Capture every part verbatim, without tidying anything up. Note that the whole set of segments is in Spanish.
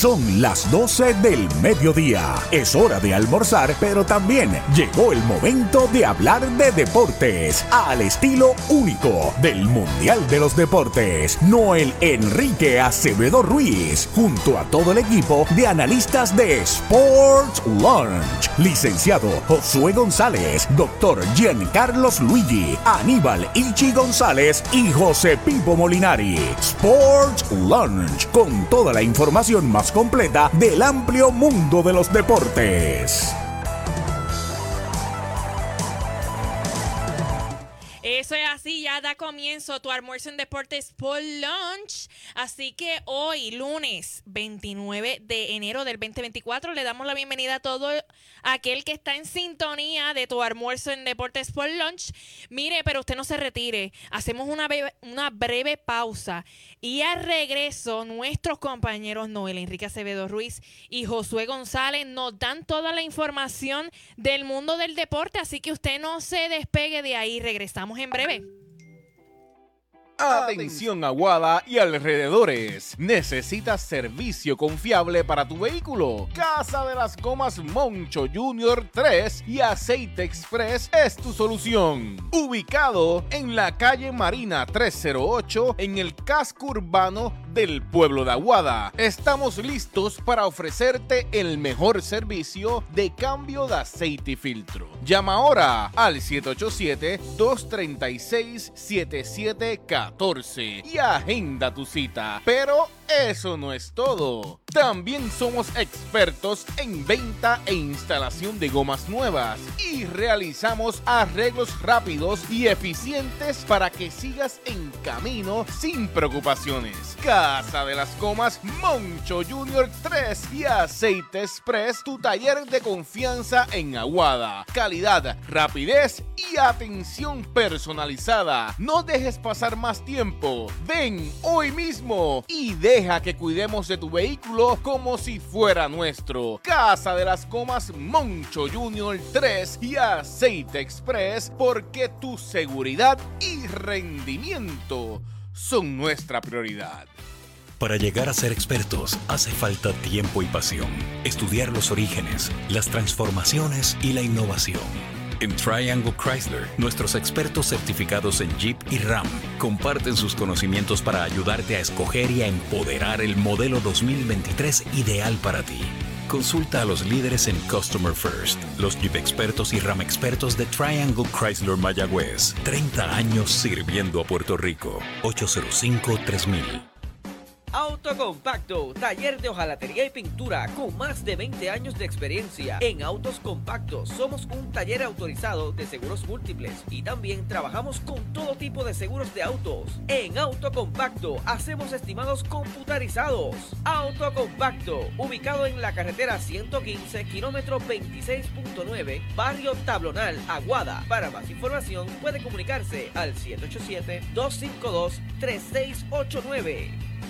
Son las doce del mediodía. Es hora de almorzar, pero también llegó el momento de hablar de deportes al estilo único del Mundial de los Deportes. Noel Enrique Acevedo Ruiz, junto a todo el equipo de analistas de Sports Lunch. Licenciado Josué González, doctor Giancarlos Luigi, Aníbal Ichi González y José Pipo Molinari. Sports Lunch, con toda la información más completa del amplio mundo de los deportes. Eso es así, ya da comienzo tu almuerzo en Deportes por Lunch. Así que hoy, lunes veintinueve de enero del veinte veinticuatro, le damos la bienvenida a todo aquel que está en sintonía de tu almuerzo en Deportes por Lunch. Mire, pero usted no se retire. Hacemos una breve, una breve pausa. Y al regreso, nuestros compañeros Noel Enrique Acevedo Ruiz y Josué González nos dan toda la información del mundo del deporte. Así que usted no se despegue de ahí. Regresamos en breve. Atención Aguada y alrededores. ¿Necesitas servicio confiable para tu vehículo? Casa de las Gomas Moncho Junior tres y Aceite Express es tu solución. Ubicado en la calle Marina trescientos ocho en el casco urbano del pueblo de Aguada. Estamos listos para ofrecerte el mejor servicio de cambio de aceite y filtro. Llama ahora al siete ocho siete, dos tres seis, siete siete uno cuatro y agenda tu cita. Pero eso no es todo. También somos expertos en venta e instalación de gomas nuevas y realizamos arreglos rápidos y eficientes para que sigas en camino sin preocupaciones. Casa de las Gomas Moncho Junior tres y Aceite Express, tu taller de confianza en Aguada. Calidad, rapidez y atención personalizada. No dejes pasar más tiempo. Ven hoy mismo y deja que cuidemos de tu vehículo como si fuera nuestro. Casa de las Gomas Moncho Junior tres y Aceite Express, porque tu seguridad y rendimiento son nuestra prioridad. Para llegar a ser expertos hace falta tiempo y pasión. Estudiar los orígenes, las transformaciones y la innovación. En Triangle Chrysler, nuestros expertos certificados en Jeep y Ram comparten sus conocimientos para ayudarte a escoger y a empoderar el modelo dos mil veintitrés ideal para ti. Consulta a los líderes en Customer First, los Jeep expertos y Ram expertos de Triangle Chrysler Mayagüez. treinta años sirviendo a Puerto Rico. ocho cero cinco, tres mil. Autocompacto, taller de hojalatería y pintura con más de veinte años de experiencia. En Autos Compactos somos un taller autorizado de seguros múltiples y también trabajamos con todo tipo de seguros de autos. En Autocompacto hacemos estimados computarizados. Autocompacto, ubicado en la carretera ciento quince, kilómetro veintiséis punto nueve, barrio Tablonal, Aguada. Para más información puede comunicarse al siete ocho siete, dos cinco dos, tres seis ocho nueve.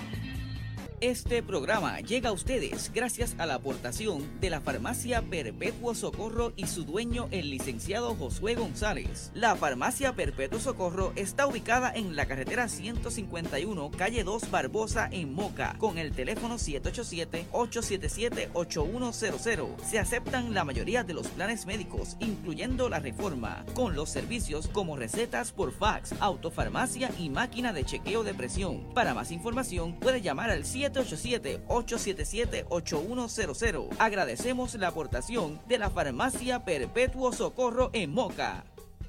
Este programa llega a ustedes gracias a la aportación de la Farmacia Perpetuo Socorro y su dueño, el licenciado Josué González. La Farmacia Perpetuo Socorro está ubicada en la carretera ciento cincuenta y uno, calle dos Barbosa, en Moca, con el teléfono siete ocho siete, ocho siete siete, ocho uno cero cero. Se aceptan la mayoría de los planes médicos, incluyendo la Reforma, con los servicios como recetas por fax, autofarmacia y máquina de chequeo de presión. Para más información puede llamar al siete ocho siete, ocho siete siete, ocho uno cero cero. Agradecemos la aportación de la Farmacia Perpetuo Socorro en Moca.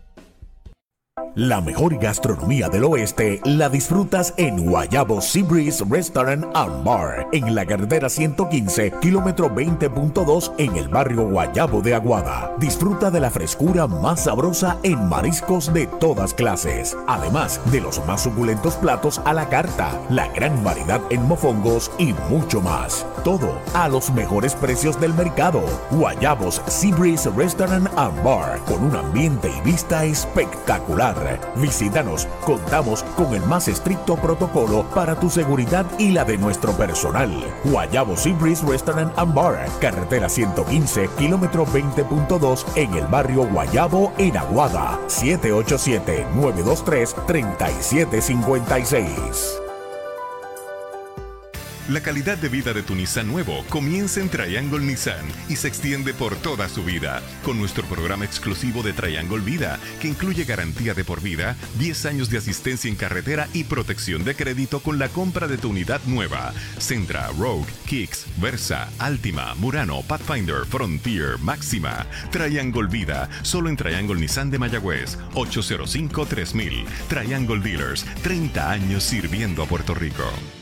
La mejor gastronomía del oeste la disfrutas en Guayabo Sea Breeze Restaurant and Bar, en la carretera ciento quince, kilómetro veinte punto dos, en el barrio Guayabo de Aguada. Disfruta de la frescura más sabrosa en mariscos de todas clases, además de los más suculentos platos a la carta, la gran variedad en mofongos y mucho más. Todo a los mejores precios del mercado. Guayabos Sea Breeze Restaurant and Bar, con un ambiente y vista espectacular. Visítanos, contamos con el más estricto protocolo para tu seguridad y la de nuestro personal. Guayabo Sea Breeze Restaurant and Bar, carretera ciento quince, kilómetro veinte punto dos, en el barrio Guayabo, en Aguada. siete ocho siete, nueve dos tres, tres siete cinco seis. La calidad de vida de tu Nissan nuevo comienza en Triangle Nissan y se extiende por toda su vida. Con nuestro programa exclusivo de Triangle Vida, que incluye garantía de por vida, diez años de asistencia en carretera y protección de crédito con la compra de tu unidad nueva. Sentra, Rogue, Kicks, Versa, Altima, Murano, Pathfinder, Frontier, Máxima. Triangle Vida, solo en Triangle Nissan de Mayagüez, ocho cero cinco, tres mil. Triangle Dealers, treinta años sirviendo a Puerto Rico.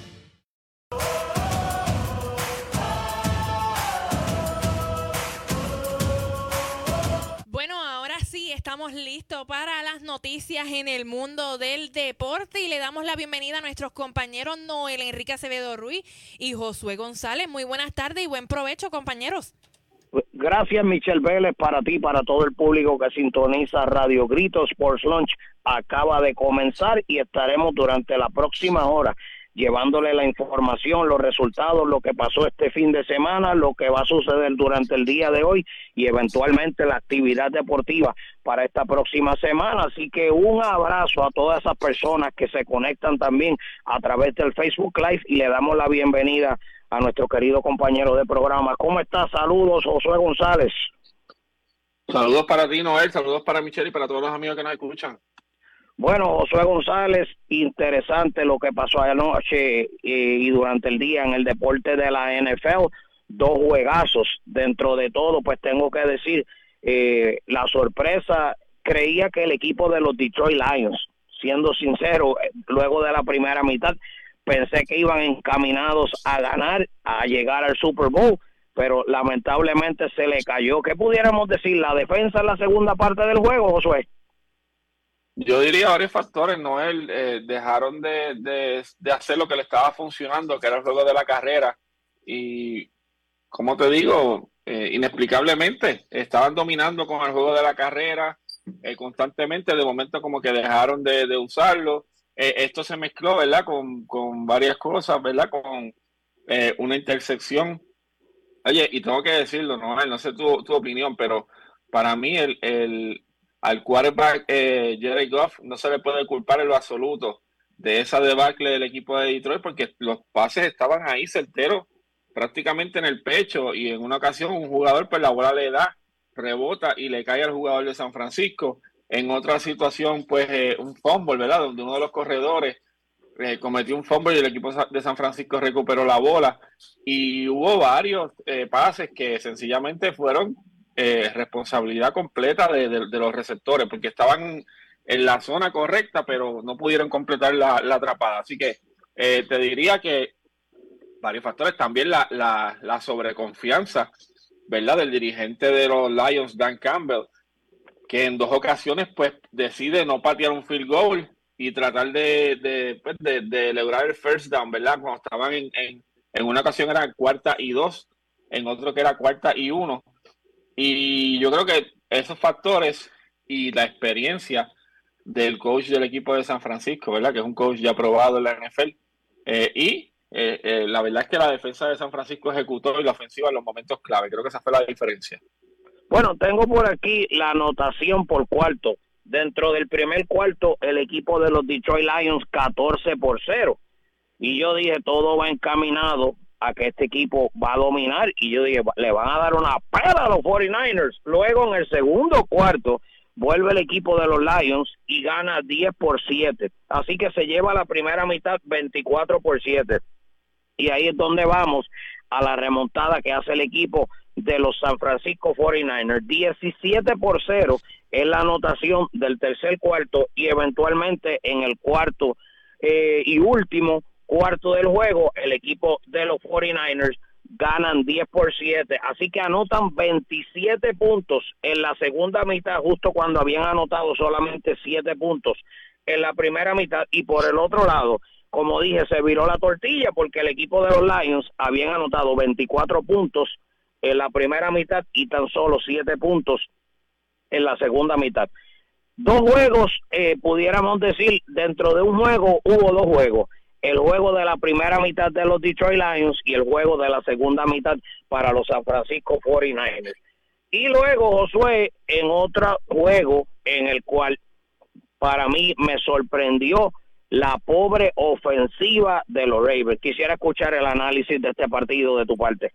Estamos listos para las noticias en el mundo del deporte y le damos la bienvenida a nuestros compañeros Noel Enrique Acevedo Ruiz y Josué González. Muy buenas tardes y buen provecho, compañeros. Gracias, Michelle Vélez, para ti, para todo el público que sintoniza Radio Grito. Sports Lunch acaba de comenzar y estaremos durante la próxima hora llevándole la información, los resultados, lo que pasó este fin de semana, lo que va a suceder durante el día de hoy y eventualmente la actividad deportiva para esta próxima semana. Así que un abrazo a todas esas personas que se conectan también a través del Facebook Live y le damos la bienvenida a nuestro querido compañero de programa. ¿Cómo estás? Saludos, Josué González. Saludos para ti, Noel, saludos para Michelle y para todos los amigos que nos escuchan. Bueno, Josué González, interesante lo que pasó anoche eh, y durante el día en el deporte de la N F L, dos juegazos. Dentro de todo, pues tengo que decir, eh, la sorpresa, creía que el equipo de los Detroit Lions, siendo sincero, eh, luego de la primera mitad, pensé que iban encaminados a ganar, a llegar al Super Bowl, pero lamentablemente se le cayó. ¿Qué pudiéramos decir? ¿La defensa en la segunda parte del juego, Josué? Yo diría varios factores, Noel. Eh, dejaron de, de, de hacer lo que le estaba funcionando, que era el juego de la carrera. Y, como te digo, eh, inexplicablemente, estaban dominando con el juego de la carrera eh, constantemente. De momento como que dejaron de, de usarlo. Eh, esto se mezcló, ¿verdad? Con, con varias cosas, ¿verdad? Con eh, una intersección. Oye, y tengo que decirlo, Noel, no sé tu, tu opinión, pero para mí el... el al quarterback eh, Jared Goff no se le puede culpar en lo absoluto de esa debacle del equipo de Detroit porque los pases estaban ahí certeros prácticamente en el pecho y en una ocasión un jugador pues la bola le da, rebota y le cae al jugador de San Francisco. En otra situación pues eh, un fumble, ¿verdad? Donde uno de los corredores eh, cometió un fumble y el equipo de San Francisco recuperó la bola y hubo varios eh, pases que sencillamente fueron Eh, responsabilidad completa de, de, de los receptores, porque estaban en la zona correcta, pero no pudieron completar la, la atrapada. Así que eh, te diría que varios factores, también la, la, la sobreconfianza, ¿verdad?, del dirigente de los Lions, Dan Campbell, que en dos ocasiones pues decide no patear un field goal y tratar de, de, pues, de, de lograr el first down, ¿verdad? Cuando estaban en, en, en una ocasión era cuarta y dos, en otro que era cuarta y uno. Y yo creo que esos factores y la experiencia del coach del equipo de San Francisco, ¿verdad? Que es un coach ya probado en la N F L. Eh, y eh, eh, la verdad es que la defensa de San Francisco ejecutó y la ofensiva en los momentos clave. Creo que esa fue la diferencia. Bueno, tengo por aquí la anotación por cuarto. Dentro del primer cuarto, el equipo de los Detroit Lions catorce por cero. Y yo dije, todo va encaminado a que este equipo va a dominar. Y yo dije, le van a dar una pela a los cuarenta y nueve ers. Luego, en el segundo cuarto, vuelve el equipo de los Lions y gana diez por siete. Así que se lleva la primera mitad veinticuatro por siete. Y ahí es donde vamos a la remontada que hace el equipo de los San Francisco cuarenta y nueve ers. diecisiete por cero es la anotación del tercer cuarto y eventualmente en el cuarto eh, y último cuarto del juego, el equipo de los cuarenta y nueve ers ganan diez por siete, así que anotan veintisiete puntos en la segunda mitad, justo cuando habían anotado solamente siete puntos en la primera mitad. Y por el otro lado, como dije, se viró la tortilla porque el equipo de los Lions habían anotado veinticuatro puntos en la primera mitad y tan solo siete puntos en la segunda mitad. Dos juegos, eh, pudiéramos decir, dentro de un juego hubo dos juegos. El juego de la primera mitad de los Detroit Lions y el juego de la segunda mitad para los San Francisco cuarenta y nueve ers. Y luego, Josué, en otro juego en el cual para mí me sorprendió la pobre ofensiva de los Ravens. Quisiera escuchar el análisis de este partido de tu parte.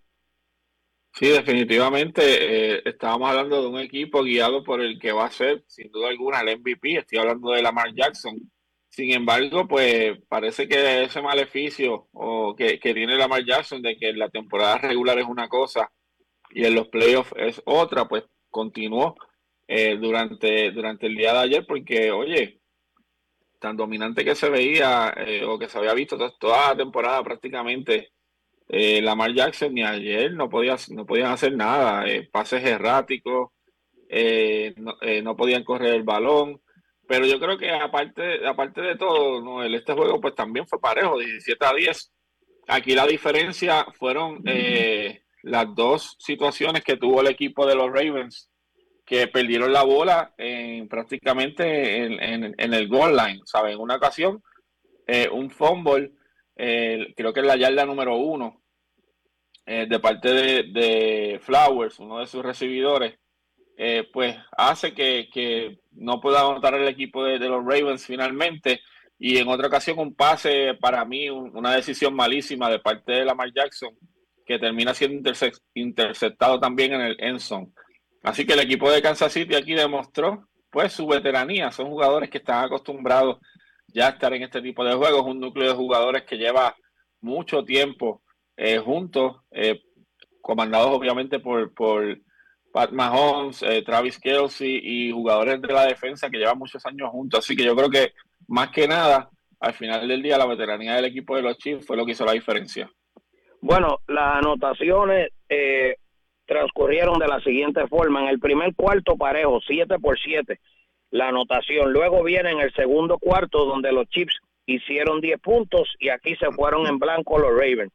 Sí, definitivamente eh, estábamos hablando de un equipo guiado por el que va a ser, sin duda alguna, el M V P. Estoy hablando de Lamar Jackson. Sin embargo, pues parece que ese maleficio o que, que tiene Lamar Jackson de que la temporada regular es una cosa y en los playoffs es otra, pues continuó eh, durante, durante el día de ayer, porque, oye, tan dominante que se veía eh, o que se había visto toda, toda la temporada prácticamente, eh, Lamar Jackson y ayer no, podía, no podían hacer nada, eh, pases erráticos, eh, no, eh, no podían correr el balón. Pero yo creo que aparte, aparte de todo, ¿no? El, este juego pues también fue parejo, diecisiete a diez. Aquí la diferencia fueron eh, las dos situaciones que tuvo el equipo de los Ravens, que perdieron la bola en, prácticamente en, en, en el goal line, ¿saben? En una ocasión, eh, un fumble, eh, creo que es la yarda número uno, eh, de parte de, de Flowers, uno de sus recibidores, eh, pues hace que, que no pueda anotar el equipo de, de los Ravens finalmente. Y en otra ocasión un pase, para mí, un, una decisión malísima de parte de Lamar Jackson, que termina siendo interce- interceptado también en el end zone. Así que el equipo de Kansas City aquí demostró pues su veteranía. Son jugadores que están acostumbrados ya a estar en este tipo de juegos, un núcleo de jugadores que lleva mucho tiempo eh, juntos, eh, comandados obviamente por, por Pat Mahomes, eh, Travis Kelce y jugadores de la defensa que llevan muchos años juntos. Así que yo creo que más que nada, al final del día, la veteranía del equipo de los Chiefs fue lo que hizo la diferencia. Bueno, las anotaciones eh, transcurrieron de la siguiente forma. En el primer cuarto parejo, siete por siete, la anotación. Luego viene en el segundo cuarto donde los Chiefs hicieron diez puntos y aquí se fueron en blanco los Ravens.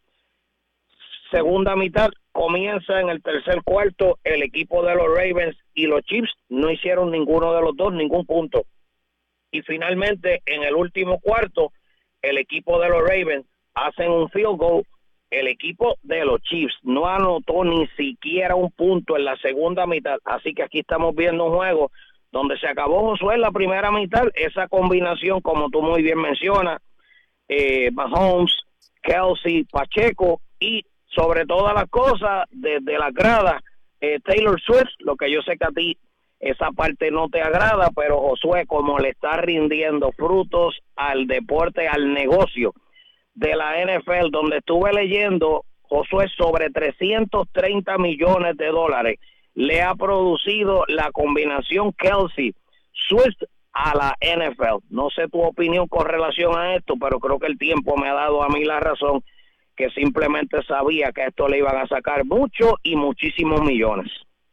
Segunda mitad comienza en el tercer cuarto, el equipo de los Ravens y los Chiefs no hicieron ninguno de los dos ningún punto. Y finalmente en el último cuarto, el equipo de los Ravens hacen un field goal. El equipo de los Chiefs no anotó ni siquiera un punto en la segunda mitad. Así que aquí estamos viendo un juego donde se acabó Josué en la primera mitad. Esa combinación, como tú muy bien mencionas, eh, Mahomes, Kelce, Pacheco y sobre todas las cosas, desde la grada, eh, Taylor Swift, lo que yo sé que a ti esa parte no te agrada, pero Josué, como le está rindiendo frutos al deporte, al negocio de la N F L, donde estuve leyendo, Josué, sobre trescientos treinta millones de dólares le ha producido la combinación Kelce Swift a la N F L. No sé tu opinión con relación a esto, pero creo que el tiempo me ha dado a mí la razón, que simplemente sabía que esto le iban a sacar mucho y muchísimos millones.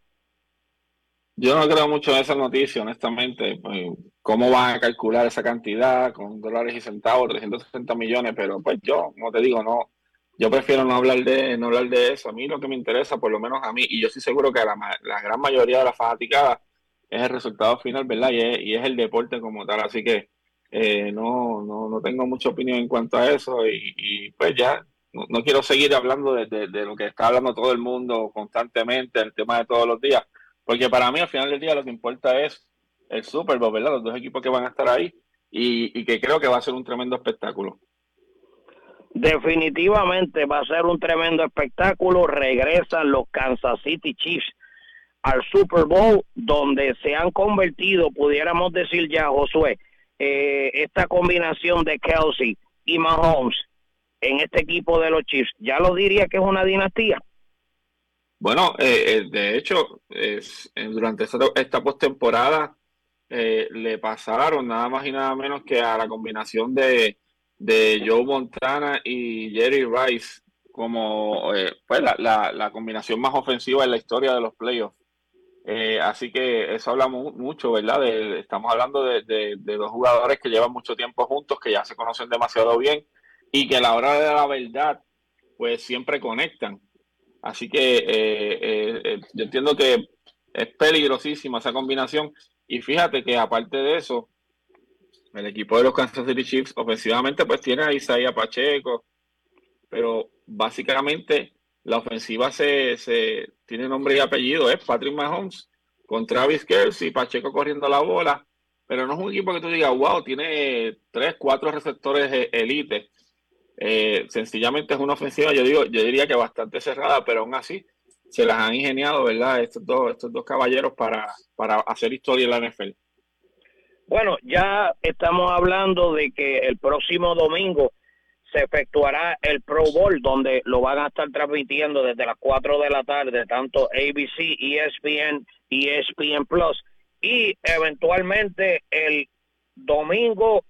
Yo no creo mucho en esa noticia, honestamente. Pues, ¿cómo van a calcular esa cantidad con dólares y centavos, trescientos sesenta millones? Pero pues yo, como te digo, no, yo prefiero no hablar de no hablar de eso. A mí lo que me interesa, por lo menos a mí, y yo estoy seguro que a la, la gran mayoría de la fanaticada, es el resultado final, ¿verdad? Y es, y es el deporte como tal. Así que eh, no, no, no tengo mucha opinión en cuanto a eso y, y pues ya, no, no quiero seguir hablando de, de, de lo que está hablando todo el mundo constantemente, el tema de todos los días. Porque para mí, al final del día, lo que importa es el Super Bowl, ¿verdad? Los dos equipos que van a estar ahí y, y que creo que va a ser un tremendo espectáculo. Definitivamente va a ser un tremendo espectáculo. Regresan los Kansas City Chiefs al Super Bowl, donde se han convertido, pudiéramos decir ya, Josué, eh, esta combinación de Kelce y Mahomes en este equipo de los Chiefs, ya lo diría que es una dinastía. Bueno, eh, de hecho, es, durante esta, esta postemporada eh, le pasaron nada más y nada menos que a la combinación de, de Joe Montana y Jerry Rice como eh, pues la, la, la combinación más ofensiva en la historia de los playoffs. Eh, así que eso habla mu mucho, ¿verdad? De, estamos hablando de, de, de dos jugadores que llevan mucho tiempo juntos, que ya se conocen demasiado bien y que a la hora de la verdad, pues siempre conectan. Así que eh, eh, eh, yo entiendo que es peligrosísima esa combinación. Y fíjate que aparte de eso, el equipo de los Kansas City Chiefs ofensivamente pues tiene a Isaiah Pacheco, pero básicamente la ofensiva se, se tiene nombre y apellido, es Patrick Mahomes con Travis Kelce y Pacheco corriendo la bola, pero no es un equipo que tú digas, wow, tiene tres, cuatro receptores elite. Eh, sencillamente es una ofensiva, yo digo, yo diría que bastante cerrada, pero aún así se las han ingeniado, ¿verdad? Estos dos, estos dos caballeros para, para hacer historia en la N F L. Bueno, ya estamos hablando de que el próximo domingo se efectuará el Pro Bowl, donde lo van a estar transmitiendo desde las cuatro de la tarde, tanto A B C, E S P N y E S P N Plus, y eventualmente el domingo,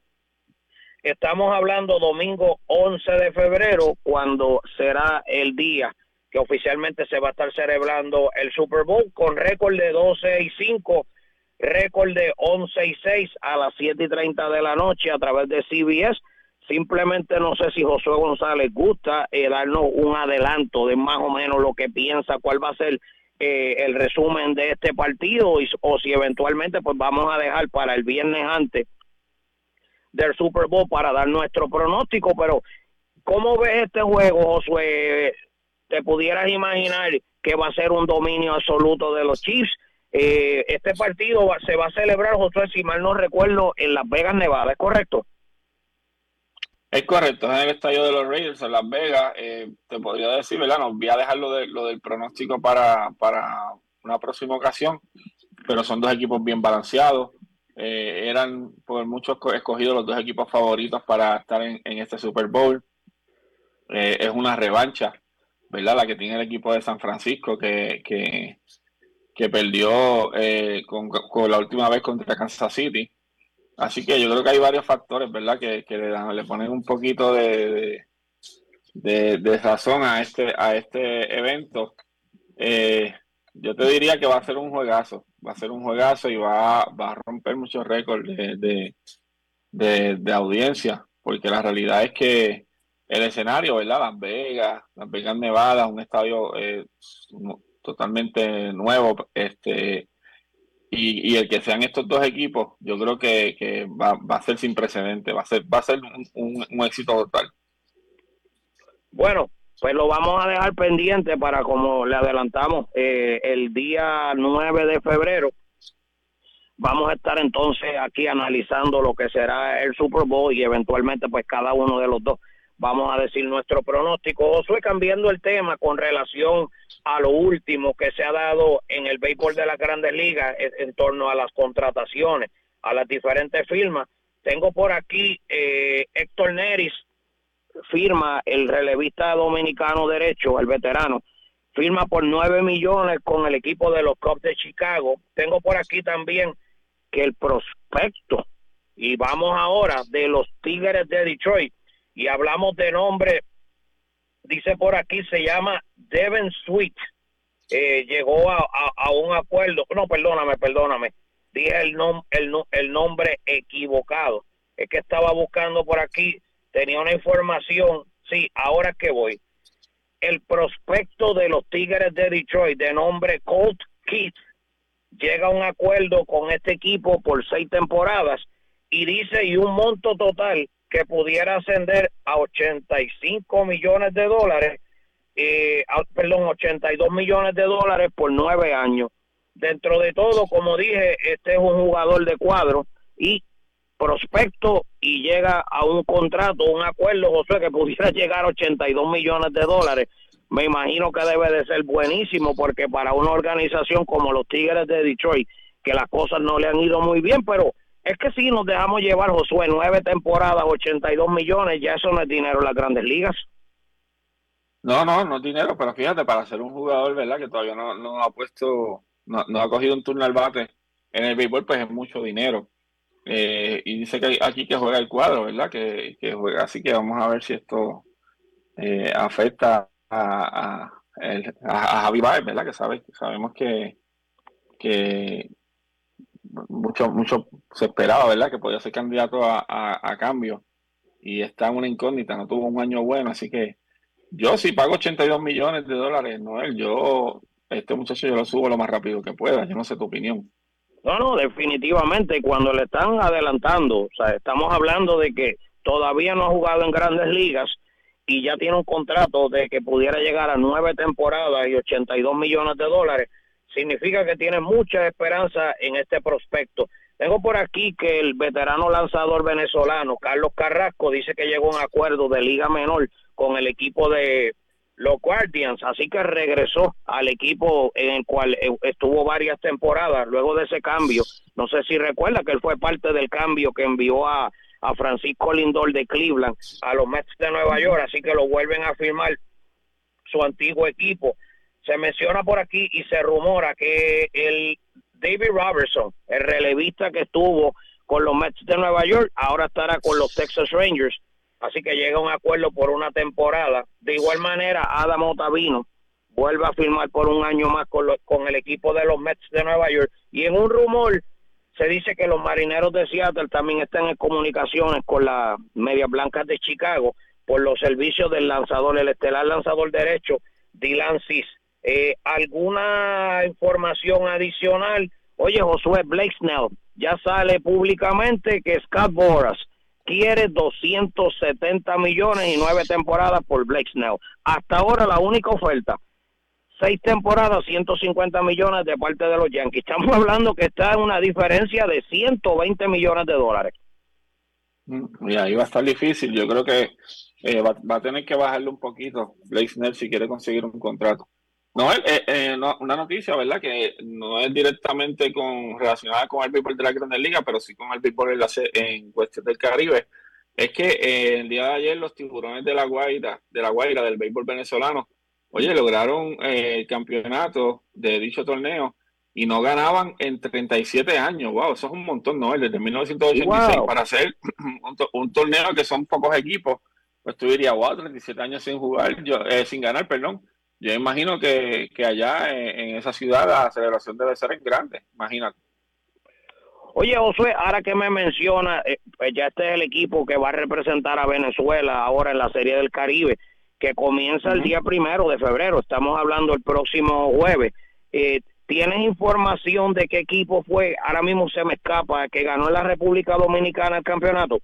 estamos hablando domingo once de febrero, cuando será el día que oficialmente se va a estar celebrando el Super Bowl, con récord de doce y cinco, récord de once y seis a las siete y treinta de la noche a través de C B S. Simplemente no sé si Josué González gusta eh, darnos un adelanto de más o menos lo que piensa, cuál va a ser eh, el resumen de este partido, y, o si eventualmente pues vamos a dejar para el viernes antes del Super Bowl para dar nuestro pronóstico. Pero ¿cómo ves este juego, Josué? ¿Te pudieras imaginar que va a ser un dominio absoluto de los Chiefs? Eh, este partido va, se va a celebrar, Josué, si mal no recuerdo, en Las Vegas, Nevada, ¿es correcto? Es correcto, es en el estadio de los Raiders en Las Vegas. Eh, te podría decir, ¿verdad? No voy a dejar lo, de, lo del pronóstico para, para una próxima ocasión, pero son dos equipos bien balanceados. Eh, eran por muchos escogidos los dos equipos favoritos para estar en, en este Super Bowl. Eh, es una revancha, ¿verdad? La que tiene el equipo de San Francisco, que, que, que perdió eh, con, con la última vez contra Kansas City. Así que yo creo que hay varios factores, ¿verdad? Que, que le, dan, le ponen un poquito de, de, de, de razón a este, a este evento. Eh, yo te diría que va a ser un juegazo, va a ser un juegazo y va, va a romper muchos récords de, de, de, de audiencia, porque la realidad es que el escenario, ¿verdad? Las Vegas, Las Vegas, Nevada, un estadio eh, totalmente nuevo, este... Y, y el que sean estos dos equipos, yo creo que, que va, va a ser sin precedente, va a ser, va a ser un, un, un éxito total. Bueno, pues lo vamos a dejar pendiente para, como le adelantamos, eh, el día nueve de febrero. Vamos a estar entonces aquí analizando lo que será el Super Bowl y eventualmente pues cada uno de los dos vamos a decir nuestro pronóstico. Josué, cambiando el tema con relación a lo último que se ha dado en el béisbol de las Grandes Ligas en, en torno a las contrataciones, a las diferentes firmas. Tengo por aquí eh, Héctor Neris, firma el relevista dominicano derecho, el veterano, firma por nueve millones con el equipo de los Cubs de Chicago. Tengo por aquí también que el prospecto, y vamos ahora de los Tigres de Detroit, y hablamos de nombre, dice por aquí, se llama Devin Sweet, eh, llegó a, a, a un acuerdo, no, perdóname, perdóname, dije el, nom, el, el nombre equivocado, es que estaba buscando por aquí, tenía una información, sí, ahora que voy, el prospecto de los Tigres de Detroit, de nombre Colt Keith, llega a un acuerdo con este equipo por seis temporadas, y dice, y un monto total que pudiera ascender a ochenta y cinco millones de dólares, eh, a, perdón, ochenta y dos millones de dólares por nueve años. Dentro de todo, como dije, este es un jugador de cuadro y prospecto y llega a un contrato, un acuerdo, José, que pudiera llegar a ochenta y dos millones de dólares. Me imagino que debe de ser buenísimo, porque para una organización como los Tigres de Detroit, que las cosas no le han ido muy bien, pero es que si nos dejamos llevar, Josué, nueve temporadas, ochenta y dos millones, ya eso no es dinero en las Grandes Ligas. No, no, no es dinero, pero fíjate, para ser un jugador, ¿verdad?, que todavía no, no ha puesto, no, no ha cogido un turno al bate en el béisbol, pues es mucho dinero. Eh, y dice que aquí que juega el cuadro, ¿verdad?, que, que juega, así que vamos a ver si esto eh, afecta a, a, el, a, a Javi Baez, ¿verdad?, que sabe, sabemos que, que mucho mucho se esperaba, ¿verdad?, que podía ser candidato a, a, a cambio, y está en una incógnita, no tuvo un año bueno, así que yo si pago ochenta y dos millones de dólares, Noel, yo, este muchacho yo lo subo lo más rápido que pueda. Yo no sé tu opinión. No, no, definitivamente, cuando le están adelantando, o sea, estamos hablando de que todavía no ha jugado en Grandes Ligas y ya tiene un contrato de que pudiera llegar a nueve temporadas y ochenta y dos millones de dólares, significa que tiene mucha esperanza en este prospecto. Tengo por aquí que el veterano lanzador venezolano Carlos Carrasco dice que llegó a un acuerdo de liga menor con el equipo de los Guardians, así que regresó al equipo en el cual estuvo varias temporadas luego de ese cambio. No sé si recuerda que él fue parte del cambio que envió a, a Francisco Lindor de Cleveland a los Mets de Nueva York, así que lo vuelven a firmar su antiguo equipo. Se menciona por aquí y se rumora que el David Robertson, el relevista que estuvo con los Mets de Nueva York, ahora estará con los Texas Rangers, así que llega a un acuerdo por una temporada. De igual manera, Adam Ottavino vuelve a firmar por un año más con, los, con el equipo de los Mets de Nueva York, y en un rumor se dice que los Marineros de Seattle también están en comunicaciones con las Medias Blancas de Chicago por los servicios del lanzador, el estelar lanzador derecho, Dylan Cease. Eh, ¿Alguna información adicional? Oye, Josué, Blake Snell, ya sale públicamente que Scott Boras quiere doscientos setenta millones y nueve temporadas por Blake Snell. Hasta ahora la única oferta, seis temporadas, ciento cincuenta millones de parte de los Yankees. Estamos hablando que está en una diferencia de ciento veinte millones de dólares. Y ahí va a estar difícil. Yo creo que eh, va, va a tener que bajarle un poquito Blake Snell si quiere conseguir un contrato. No, eh, eh, no, una noticia, ¿verdad? Que no es directamente con relacionada con el béisbol de la Grandes Ligas, pero sí con el béisbol en, la, en cuestión del Caribe. Es que eh, el día de ayer los Tiburones de la Guaira, de la Guaira del béisbol venezolano, oye, lograron eh, el campeonato de dicho torneo y no ganaban en treinta y siete años. Wow, eso es un montón, ¿no? Desde mil novecientos ochenta y seis, wow, para hacer un, un torneo que son pocos equipos, pues tú dirías, wow, treinta y siete años sin jugar, yo, eh, sin ganar, perdón. Yo imagino que, que allá en, en esa ciudad la celebración debe ser grande, imagínate. Oye, Josué, ahora que me menciona, eh, pues ya este es el equipo que va a representar a Venezuela ahora en la Serie del Caribe, que comienza uh-huh. el día primero de febrero, estamos hablando el próximo jueves. Eh, ¿Tienes información de qué equipo fue? Ahora mismo se me escapa, que ganó en la República Dominicana el campeonato.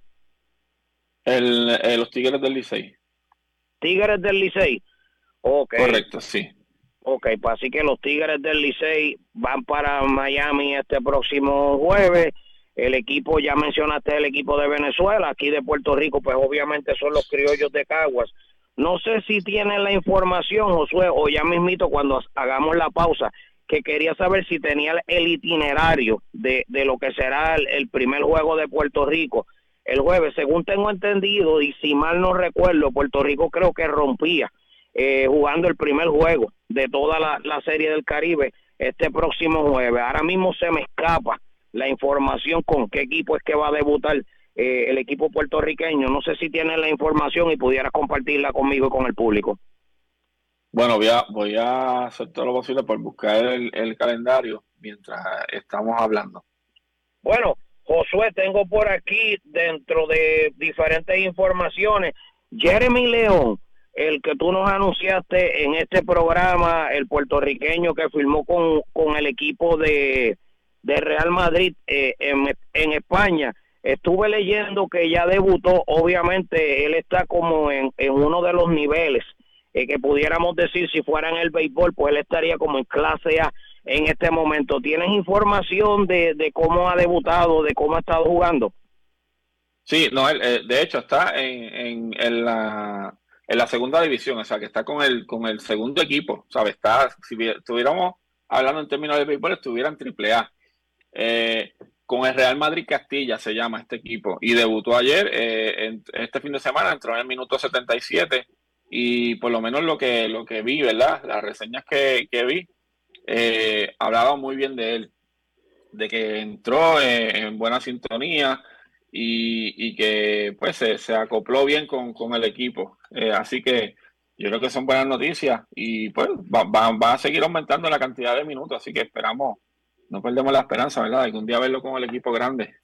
El, el, los Tigres del Licey. Tigres del Licey. Okay. Correcto, sí. Ok, pues así que los Tigres del Licey van para Miami este próximo jueves. El equipo, ya mencionaste el equipo de Venezuela, aquí de Puerto Rico, pues obviamente son los Criollos de Caguas. No sé si tienen la información, Josué, o ya mismito cuando hagamos la pausa, que quería saber si tenía el itinerario de, de lo que será el, el primer juego de Puerto Rico el jueves. Según tengo entendido, y si mal no recuerdo, Puerto Rico creo que rompía Eh, jugando el primer juego de toda la, la Serie del Caribe este próximo jueves. Ahora mismo se me escapa la información con qué equipo es que va a debutar eh, el equipo puertorriqueño. No sé si tienes la información y pudieras compartirla conmigo y con el público. Bueno, voy a, voy a hacer todo lo posible por buscar el, el calendario mientras estamos hablando. Bueno, Josué, tengo por aquí, dentro de diferentes informaciones, Jeremy León, el que tú nos anunciaste en este programa, el puertorriqueño que firmó con, con el equipo de, de Real Madrid eh, en, en España. Estuve leyendo que ya debutó, obviamente él está como en, en uno de los niveles eh, que pudiéramos decir, si fuera en el béisbol, pues él estaría como en clase A en este momento. ¿Tienes información de, de cómo ha debutado, de cómo ha estado jugando? Sí, no, él, eh, de hecho está en, en, en la... en la segunda división, o sea, que está con el con el segundo equipo, ¿sabes? Está, si estuviéramos hablando en términos de béisbol, estuviera en triple A. Eh, con el Real Madrid Castilla se llama este equipo, y debutó ayer, eh, en, este fin de semana, entró en el minuto setenta y siete, y por lo menos lo que lo que vi, ¿verdad? Las reseñas que, que vi, eh, hablaba muy bien de él, de que entró eh, en buena sintonía, Y, y que pues se, se acopló bien con, con el equipo. Eh, así que yo creo que son buenas noticias y pues va, va, va a seguir aumentando la cantidad de minutos, así que esperamos, no perdemos la esperanza, ¿verdad?, de algún día verlo con el equipo grande.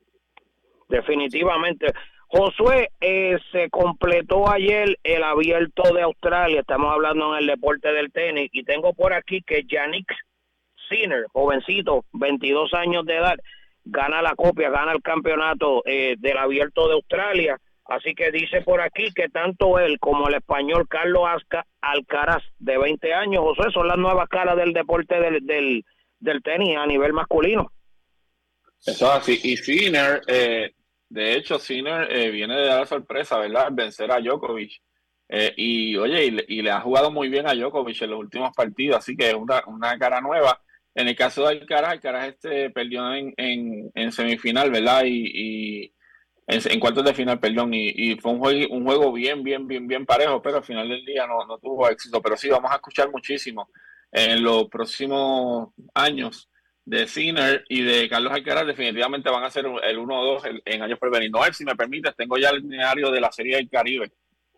Definitivamente. Josué, eh, se completó ayer el Abierto de Australia, estamos hablando en el deporte del tenis, y tengo por aquí que Jannik Sinner, jovencito, veintidós años de edad, gana la copia, gana el campeonato eh, del Abierto de Australia. Así que dice por aquí que tanto él como el español Carlos Asca, Alcaraz, de veinte años, José, son las nuevas caras del deporte del, del, del tenis a nivel masculino. Eso es así. Y Sinner, eh, de hecho, Sinner eh, viene de dar sorpresa, ¿verdad? Vencer a Djokovic. Eh, y oye, y le, y le ha jugado muy bien a Djokovic en los últimos partidos, así que es una, una cara nueva. En el caso de Alcaraz, Alcaraz este perdió en, en, en semifinal, ¿verdad? Y, y en, en cuartos de final, perdón, y, y fue un juego, un juego bien, bien, bien, bien parejo, pero al final del día no, no tuvo éxito. Pero sí, vamos a escuchar muchísimo en los próximos años de Sinner y de Carlos Alcaraz. Definitivamente van a ser el uno o dos en, en años por venir. Noel, si me permites, tengo ya el lineario de la Serie del Caribe.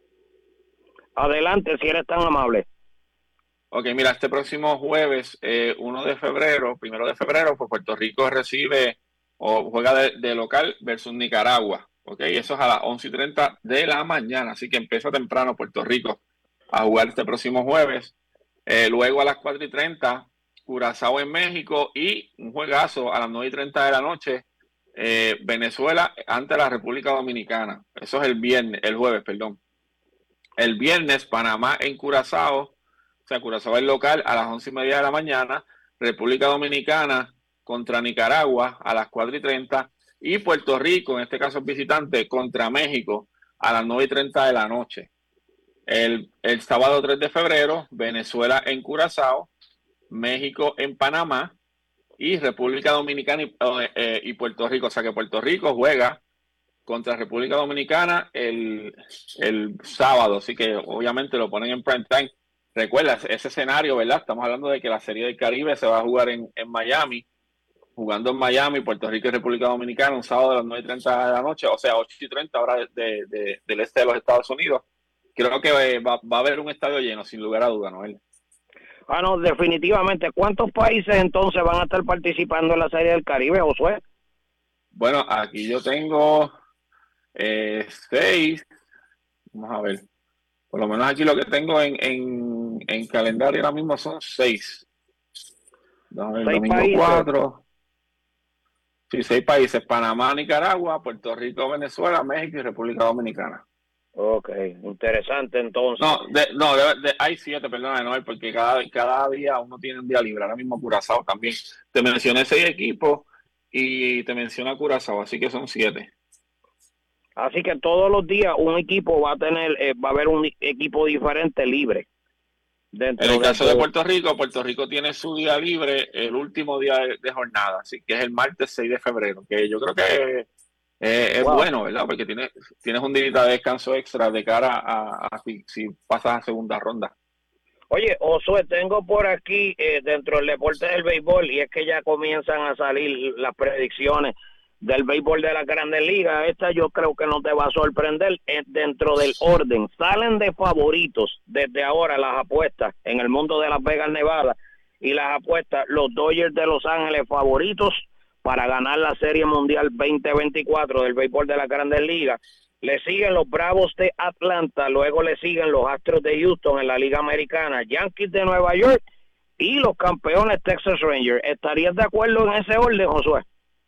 Adelante, si eres tan amable. Ok, mira, este próximo jueves, eh, uno de febrero, primero de febrero, pues Puerto Rico recibe o juega de, de local versus Nicaragua. Ok, eso es a las once y treinta de la mañana, así que empieza temprano Puerto Rico a jugar este próximo jueves. Eh, luego a las cuatro y treinta, Curazao en México, y un juegazo a las nueve y treinta de la noche, eh, Venezuela ante la República Dominicana. Eso es el viernes, el jueves, perdón. El viernes, Panamá en Curazao, o sea, Curazao es local a las once y media de la mañana, República Dominicana contra Nicaragua a las cuatro y treinta, y Puerto Rico, en este caso visitante, contra México a las nueve y treinta de la noche. El, el sábado tres de febrero, Venezuela en Curazao, México en Panamá y República Dominicana y, eh, y Puerto Rico. O sea que Puerto Rico juega contra República Dominicana el, el sábado, así que obviamente lo ponen en prime time. Recuerda ese escenario, ¿verdad? Estamos hablando de que la Serie del Caribe se va a jugar en, en Miami, jugando en Miami, Puerto Rico y República Dominicana, un sábado a las nueve y treinta de la noche, o sea, ocho y treinta hora de, de, de, del este de los Estados Unidos. Creo que va, va a haber un estadio lleno, sin lugar a duda, Noel. Ah, no, definitivamente. ¿Cuántos países entonces van a estar participando en la Serie del Caribe, Josué? Bueno, aquí yo tengo eh, seis. Vamos a ver. Por lo menos aquí lo que tengo en, en, en calendario ahora mismo son seis. No, el seis domingo países. cuatro. Sí, seis países. Panamá, Nicaragua, Puerto Rico, Venezuela, México y República Dominicana. Ok, interesante entonces. No, de, no de, de, hay siete, perdona, Noel, porque cada, cada día uno tiene un día libre. Ahora mismo Curazao también. Te mencioné seis equipos y te menciona Curazao, así que son siete. Así que todos los días un equipo va a tener, eh, va a haber un equipo diferente libre. Dentro en el caso de, de Puerto Rico, Puerto Rico tiene su día libre el último día de, de jornada, así que es el martes seis de febrero, que yo creo que eh, es wow. bueno, ¿verdad? Porque tienes, tienes un día de descanso extra de cara a, a, a si, si pasas a segunda ronda. Oye, Josué, tengo por aquí eh, dentro del deporte del béisbol, y es que ya comienzan a salir las predicciones del béisbol de la Grandes Ligas. Esta yo creo que no te va a sorprender. Eh, dentro del orden, salen de favoritos desde ahora las apuestas en el mundo de Las Vegas, Nevada, y las apuestas, los Dodgers de Los Ángeles favoritos para ganar la Serie Mundial veinte veinticuatro del béisbol de la Grandes Ligas. Le siguen los Bravos de Atlanta, luego le siguen los Astros de Houston en la Liga Americana, Yankees de Nueva York y los campeones Texas Rangers. ¿Estarías de acuerdo en ese orden, Josué?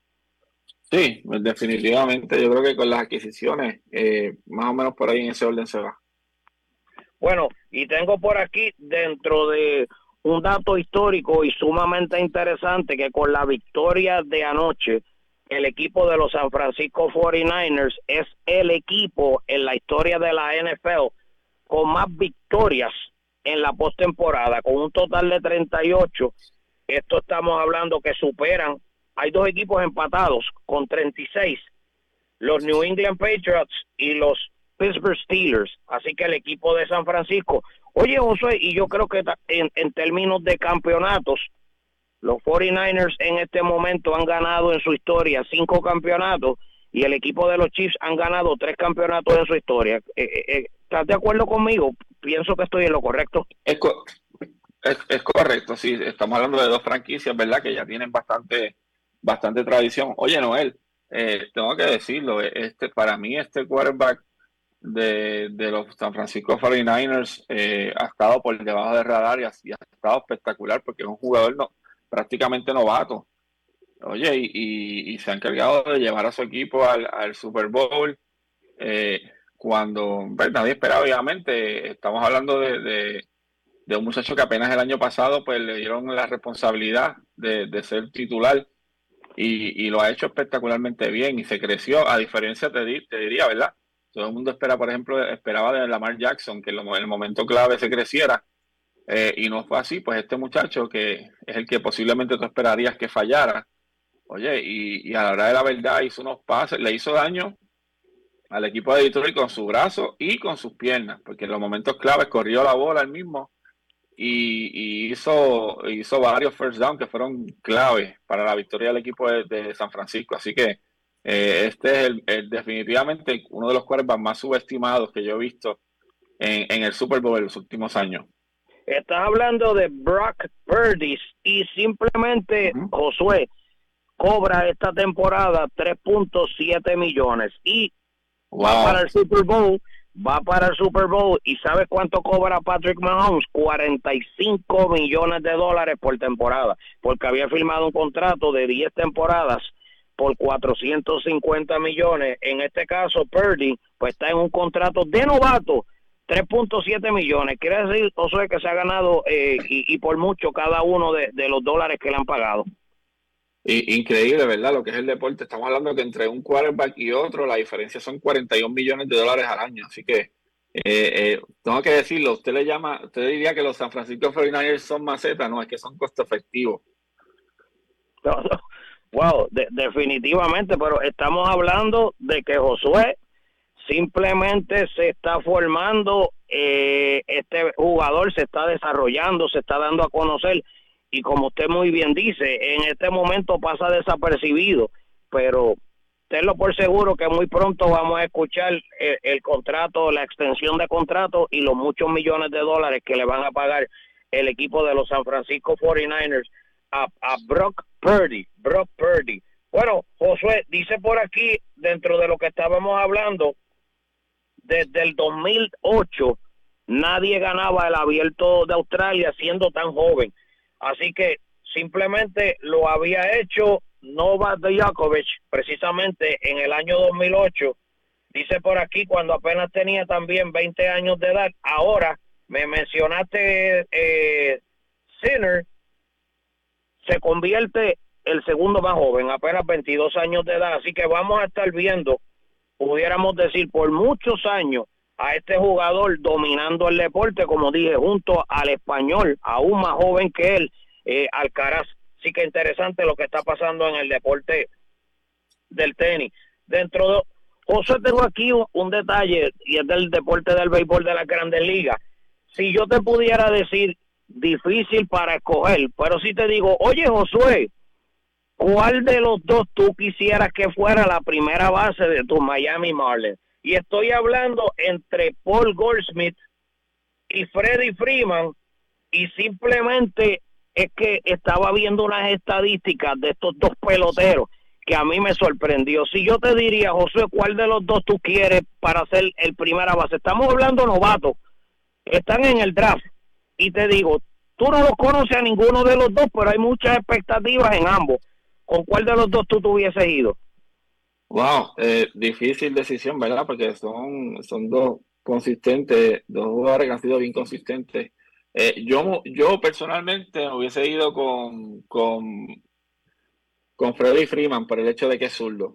Sí, definitivamente. Yo creo que con las adquisiciones, eh, más o menos por ahí en ese orden se va. Bueno, y tengo por aquí dentro de un dato histórico y sumamente interesante, que con la victoria de anoche, el equipo de los San Francisco cuarenta y nueve ers es el equipo en la historia de la N F L con más victorias en la postemporada, con un total de treinta y ocho. Esto estamos hablando que superan, hay dos equipos empatados con treinta y seis, los New England Patriots y los Pittsburgh Steelers. Así que el equipo de San Francisco, oye, José, y yo creo que en, en términos de campeonatos, los cuarenta y nueve ers en este momento han ganado en su historia cinco campeonatos, y el equipo de los Chiefs han ganado tres campeonatos en su historia. Eh, eh, ¿Estás de acuerdo conmigo? Pienso que estoy en lo correcto. Es, co es, es correcto, sí. Estamos hablando de dos franquicias, ¿verdad? Que ya tienen bastante, bastante tradición. Oye, Noel, eh, tengo que decirlo, este, para mí este quarterback de, de los San Francisco cuarenta y nueve ers eh, ha estado por debajo del radar y ha, y ha estado espectacular, porque es un jugador no, prácticamente novato. Oye, y, y, y se han encargado de llevar a su equipo al, al Super Bowl eh, cuando pues, nadie esperaba, obviamente. Estamos hablando de, de, de un muchacho que apenas el año pasado pues le dieron la responsabilidad de, de ser titular y, y lo ha hecho espectacularmente bien y se creció, a diferencia, te, di, te diría, ¿verdad? Todo el mundo espera, por ejemplo, esperaba de Lamar Jackson que en el momento clave se creciera, eh, y no fue así. Pues este muchacho, que es el que posiblemente tú esperarías que fallara, oye, y, y a la hora de la verdad hizo unos pases, le hizo daño al equipo de Detroit con su brazo y con sus piernas, porque en los momentos claves corrió la bola él mismo y, y hizo, hizo varios first down que fueron claves para la victoria del equipo de, de San Francisco. Así que eh, este es el, el, definitivamente uno de los quarterbacks más subestimados que yo he visto en, en el Super Bowl en los últimos años. Estás hablando de Brock Purdy y simplemente uh-huh. Josué cobra esta temporada tres punto siete millones y wow. va para el Super Bowl, va para el Super Bowl y ¿sabes cuánto cobra Patrick Mahomes? cuarenta y cinco millones de dólares por temporada, porque había firmado un contrato de diez temporadas por cuatrocientos cincuenta millones. En este caso Purdy pues está en un contrato de novato, tres punto siete millones. Quiere decir, Josué, que se ha ganado eh, y, y por mucho cada uno de, de los dólares que le han pagado. Y, increíble, ¿verdad? Lo que es el deporte. Estamos hablando que entre un quarterback y otro la diferencia son cuarenta y un millones de dólares al año. Así que eh, eh, tengo que decirlo, usted le llama, usted diría que los San Francisco cuarenta y nueve ers son macetas, no, es que son costo efectivo. No, no. Wow, de, definitivamente, pero estamos hablando de que Josué simplemente se está formando, eh, este jugador se está desarrollando, se está dando a conocer y como usted muy bien dice, en este momento pasa desapercibido, pero tenlo por seguro que muy pronto vamos a escuchar el, el contrato, la extensión de contrato y los muchos millones de dólares que le van a pagar el equipo de los San Francisco cuarenta y nueve ers a, a Brock Purdy, Brock Purdy. Bueno, Josué, dice por aquí, dentro de lo que estábamos hablando, desde el dos mil ocho nadie ganaba el Abierto de Australia siendo tan joven. Así que simplemente lo había hecho Novak Djokovic precisamente en el año dos mil ocho. Dice por aquí cuando apenas tenía también veinte años de edad. Ahora me mencionaste eh, Sinner, se convierte el segundo más joven, apenas veintidós años de edad. Así que vamos a estar viendo, pudiéramos decir, por muchos años a este jugador dominando el deporte, como dije, junto al español, aún más joven que él, eh, Alcaraz. Sí que interesante lo que está pasando en el deporte del tenis. Dentro de... José, tengo aquí un, un detalle, y es del deporte del béisbol de las Grandes Ligas. Si yo te pudiera decir, difícil para escoger, pero si te digo, oye, Josué, ¿cuál de los dos tú quisieras que fuera la primera base de tu Miami Marlins? Y estoy hablando entre Paul Goldschmidt y Freddie Freeman, y simplemente es que estaba viendo unas estadísticas de estos dos peloteros que a mí me sorprendió. Si yo te diría, José, ¿cuál de los dos tú quieres para ser el primera base? Estamos hablando novatos, están en el draft, y te digo, tú no los conoces a ninguno de los dos, pero hay muchas expectativas en ambos. ¿Con cuál de los dos tú te hubieses ido? Wow, eh, difícil decisión, ¿verdad? Porque son, son dos consistentes, dos jugadores que han sido bien consistentes. Eh, yo, yo personalmente me hubiese ido con, con, con Freddie Freeman por el hecho de que es zurdo.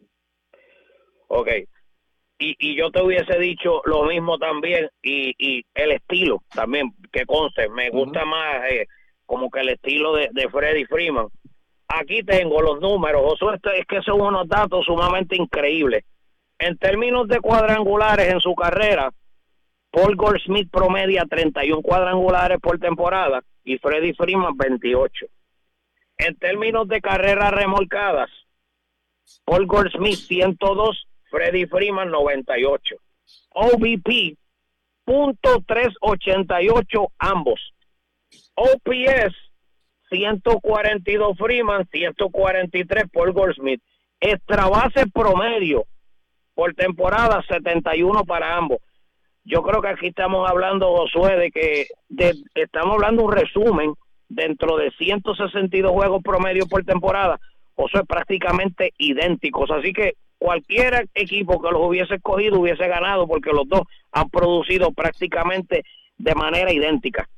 Ok, y, y yo te hubiese dicho lo mismo también, y, y el estilo también, que conste, me gusta uh-huh. más eh, como que el estilo de, de Freddie Freeman. Aquí tengo los números, Josué, es que son unos datos sumamente increíbles. En términos de cuadrangulares en su carrera, Paul Goldschmidt promedia treinta y uno cuadrangulares por temporada y Freddie Freeman veintiocho. En términos de carreras remolcadas, Paul Goldschmidt ciento dos, Freddie Freeman noventa y ocho. O B P, punto trescientos ochenta y ocho ambos. O P S, ciento cuarenta y dos Freeman, ciento cuarenta y tres Paul Goldschmidt. Extra base promedio por temporada, setenta y uno para ambos. Yo creo que aquí estamos hablando, Josué, de que de, estamos hablando un resumen dentro de ciento sesenta y dos juegos promedio por temporada. Josué, prácticamente idénticos. Así que cualquier equipo que los hubiese escogido hubiese ganado porque los dos han producido prácticamente de manera idéntica.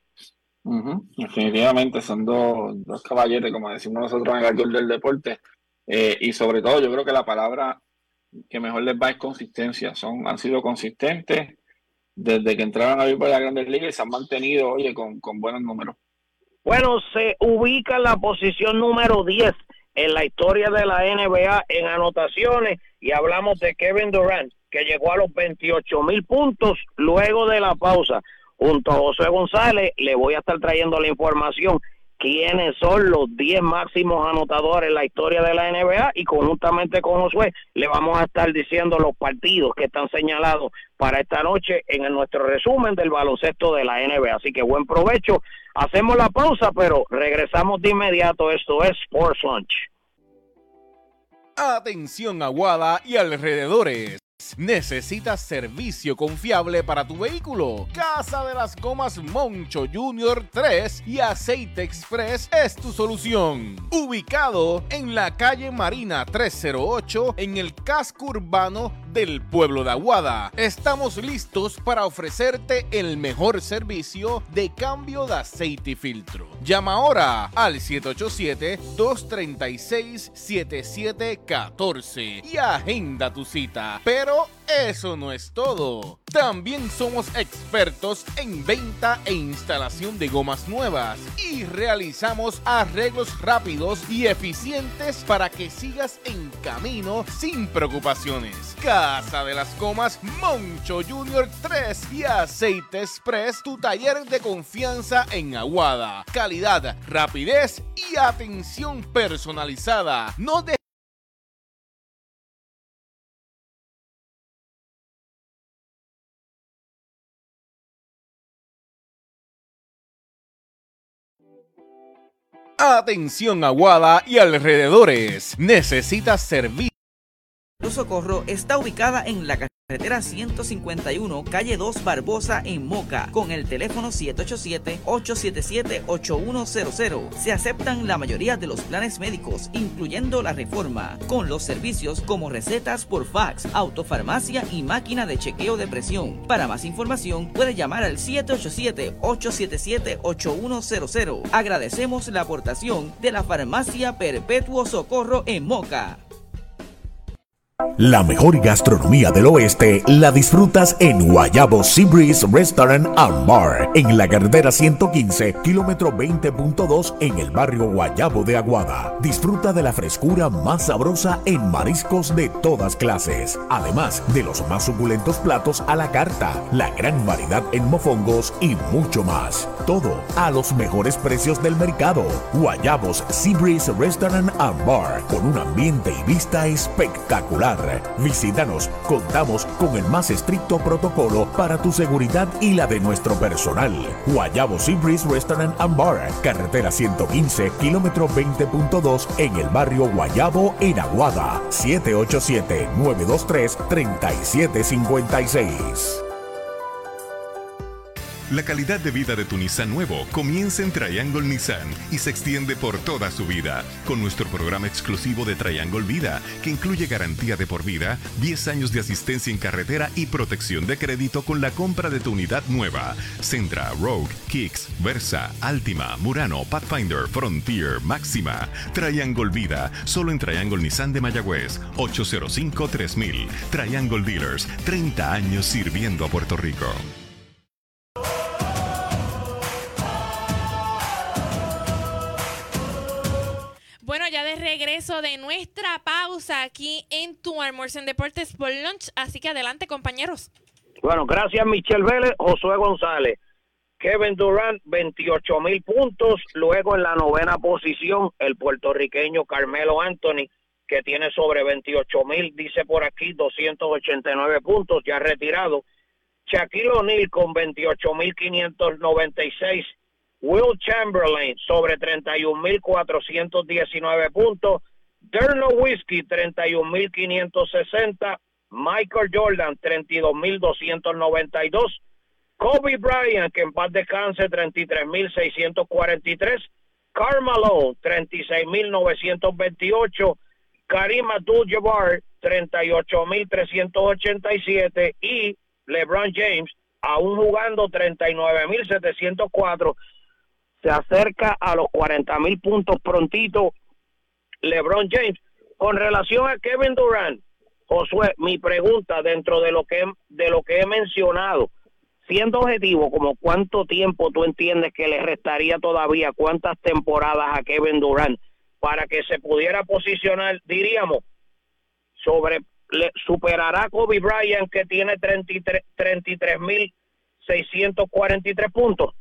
Uh-huh. Definitivamente son dos, dos caballetes, como decimos nosotros en el gol del deporte. Eh, y sobre todo, yo creo que la palabra que mejor les va es consistencia. Son, han sido consistentes desde que entraron a vivir por la Grandes Ligas y se han mantenido, oye, con, con buenos números. Bueno, se ubica en la posición número diez en la historia de la N B A en anotaciones, y hablamos de Kevin Durant, que llegó a los veintiocho mil puntos luego de la pausa. Junto a José González le voy a estar trayendo la información quiénes son los diez máximos anotadores en la historia de la N B A, y conjuntamente con Josué le vamos a estar diciendo los partidos que están señalados para esta noche en el, nuestro resumen del baloncesto de la N B A. Así que buen provecho. Hacemos la pausa, pero regresamos de inmediato. Esto es Sports Lunch. Atención, Aguada y alrededores. ¿Necesitas servicio confiable para tu vehículo? Casa de las Gomas Moncho Junior tres y Aceite Express es tu solución. Ubicado en la calle Marina trescientos ocho en el casco urbano del pueblo de Aguada. Estamos listos para ofrecerte el mejor servicio de cambio de aceite y filtro. Llama ahora al siete ocho siete, dos tres seis, siete siete uno cuatro y agenda tu cita. Pero eso no es todo. También somos expertos en venta e instalación de gomas nuevas y realizamos arreglos rápidos y eficientes para que sigas en camino sin preocupaciones. Casa de las Gomas Moncho Junior tres y Aceite Express, tu taller de confianza en Aguada. Calidad, rapidez y atención personalizada. No te Atención, Aguada y alrededores. ¿Necesitas servicio? Socorro está ubicada en la carretera ciento cincuenta y uno, calle dos Barbosa en Moca, con el teléfono siete ocho siete, ocho siete siete, ocho uno cero cero. Se aceptan la mayoría de los planes médicos, incluyendo la Reforma, con los servicios como recetas por fax, autofarmacia y máquina de chequeo de presión. Para más información, puede llamar al siete ocho siete, ocho siete siete, ocho uno cero cero. Agradecemos la aportación de la Farmacia Perpetuo Socorro en Moca. La mejor gastronomía del oeste la disfrutas en Guayabo Seabreeze Restaurant and Bar, en la carretera ciento quince, kilómetro veinte punto dos en el barrio Guayabo de Aguada. Disfruta de la frescura más sabrosa en mariscos de todas clases, además de los más suculentos platos a la carta, la gran variedad en mofongos y mucho más. Todo a los mejores precios del mercado. Guayabos Seabreeze Restaurant and Bar, con un ambiente y vista espectacular. Visítanos, contamos con el más estricto protocolo para tu seguridad y la de nuestro personal. Guayabo Seabreeze Restaurant and Bar, carretera ciento quince, kilómetro veinte punto dos en el barrio Guayabo en Aguada. siete ocho siete, nueve dos tres, tres siete cinco seis. La calidad de vida de tu Nissan nuevo comienza en Triangle Nissan y se extiende por toda su vida, con nuestro programa exclusivo de Triangle Vida, que incluye garantía de por vida, diez años de asistencia en carretera y protección de crédito con la compra de tu unidad nueva. Sentra, Rogue, Kicks, Versa, Altima, Murano, Pathfinder, Frontier, Máxima. Triangle Vida, solo en Triangle Nissan de Mayagüez, ocho cero cinco, tres mil. Triangle Dealers, treinta años sirviendo a Puerto Rico. Bueno, ya de regreso de nuestra pausa aquí en tu Almuerzo en Deportes por Lunch, así que adelante, compañeros. Bueno, gracias Michelle Vélez, Josué González. Kevin Durant, veintiocho mil puntos. Luego en la novena posición, el puertorriqueño Carmelo Anthony, que tiene sobre veintiocho mil, dice por aquí, doscientos ochenta y nueve puntos, ya retirado. Shaquille O'Neal con veintiocho mil quinientos noventa y seis. Will Chamberlain sobre treinta y un mil cuatrocientos diecinueve puntos. Dirk Nowitzki treinta y un mil quinientos sesenta. Michael Jordan treinta y dos mil doscientos noventa y dos. Kobe Bryant, que en paz descanse, treinta y tres mil seiscientos cuarenta y tres. Karl Malone treinta y seis mil novecientos veintiocho. Kareem Abdul-Jabbar treinta y ocho mil trescientos ochenta y siete y LeBron James aún jugando treinta y nueve mil setecientos cuatro. Se acerca a los cuarenta mil puntos prontito LeBron James, con relación a Kevin Durant, Josué, mi pregunta dentro de lo que de lo que he mencionado, siendo objetivo, como cuánto tiempo tú entiendes que le restaría todavía, cuántas temporadas a Kevin Durant para que se pudiera posicionar, diríamos, sobre, le, superará a Kobe Bryant, que tiene treinta y tres mil seiscientos cuarenta y tres puntos.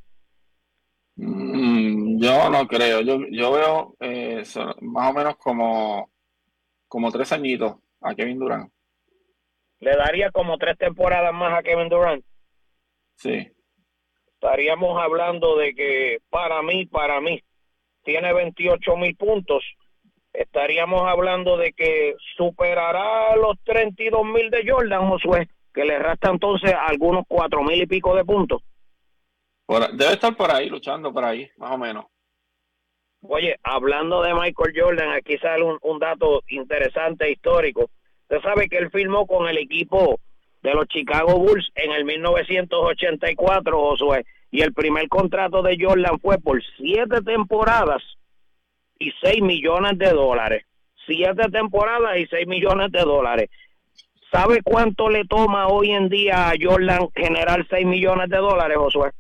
Mm, yo no creo, yo, yo veo eh, so- más o menos como, como tres añitos a Kevin Durant. Le daría como tres temporadas más a Kevin Durant. Sí. Estaríamos hablando de que para mí, para mí, tiene veintiocho mil puntos. Estaríamos hablando de que superará los treinta y dos mil de Jordan, Josué, que le resta entonces algunos cuatro mil y pico de puntos. Por- debe estar por ahí, luchando por ahí, más o menos. Oye, hablando de Michael Jordan, aquí sale un, un dato interesante, histórico. Usted sabe que él firmó con el equipo de los Chicago Bulls en el mil novecientos ochenta y cuatro, Josué, y el primer contrato de Jordan fue por siete temporadas y seis millones de dólares. Siete temporadas y seis millones de dólares. ¿Sabe cuánto le toma hoy en día a Jordan generar seis millones de dólares, Josué?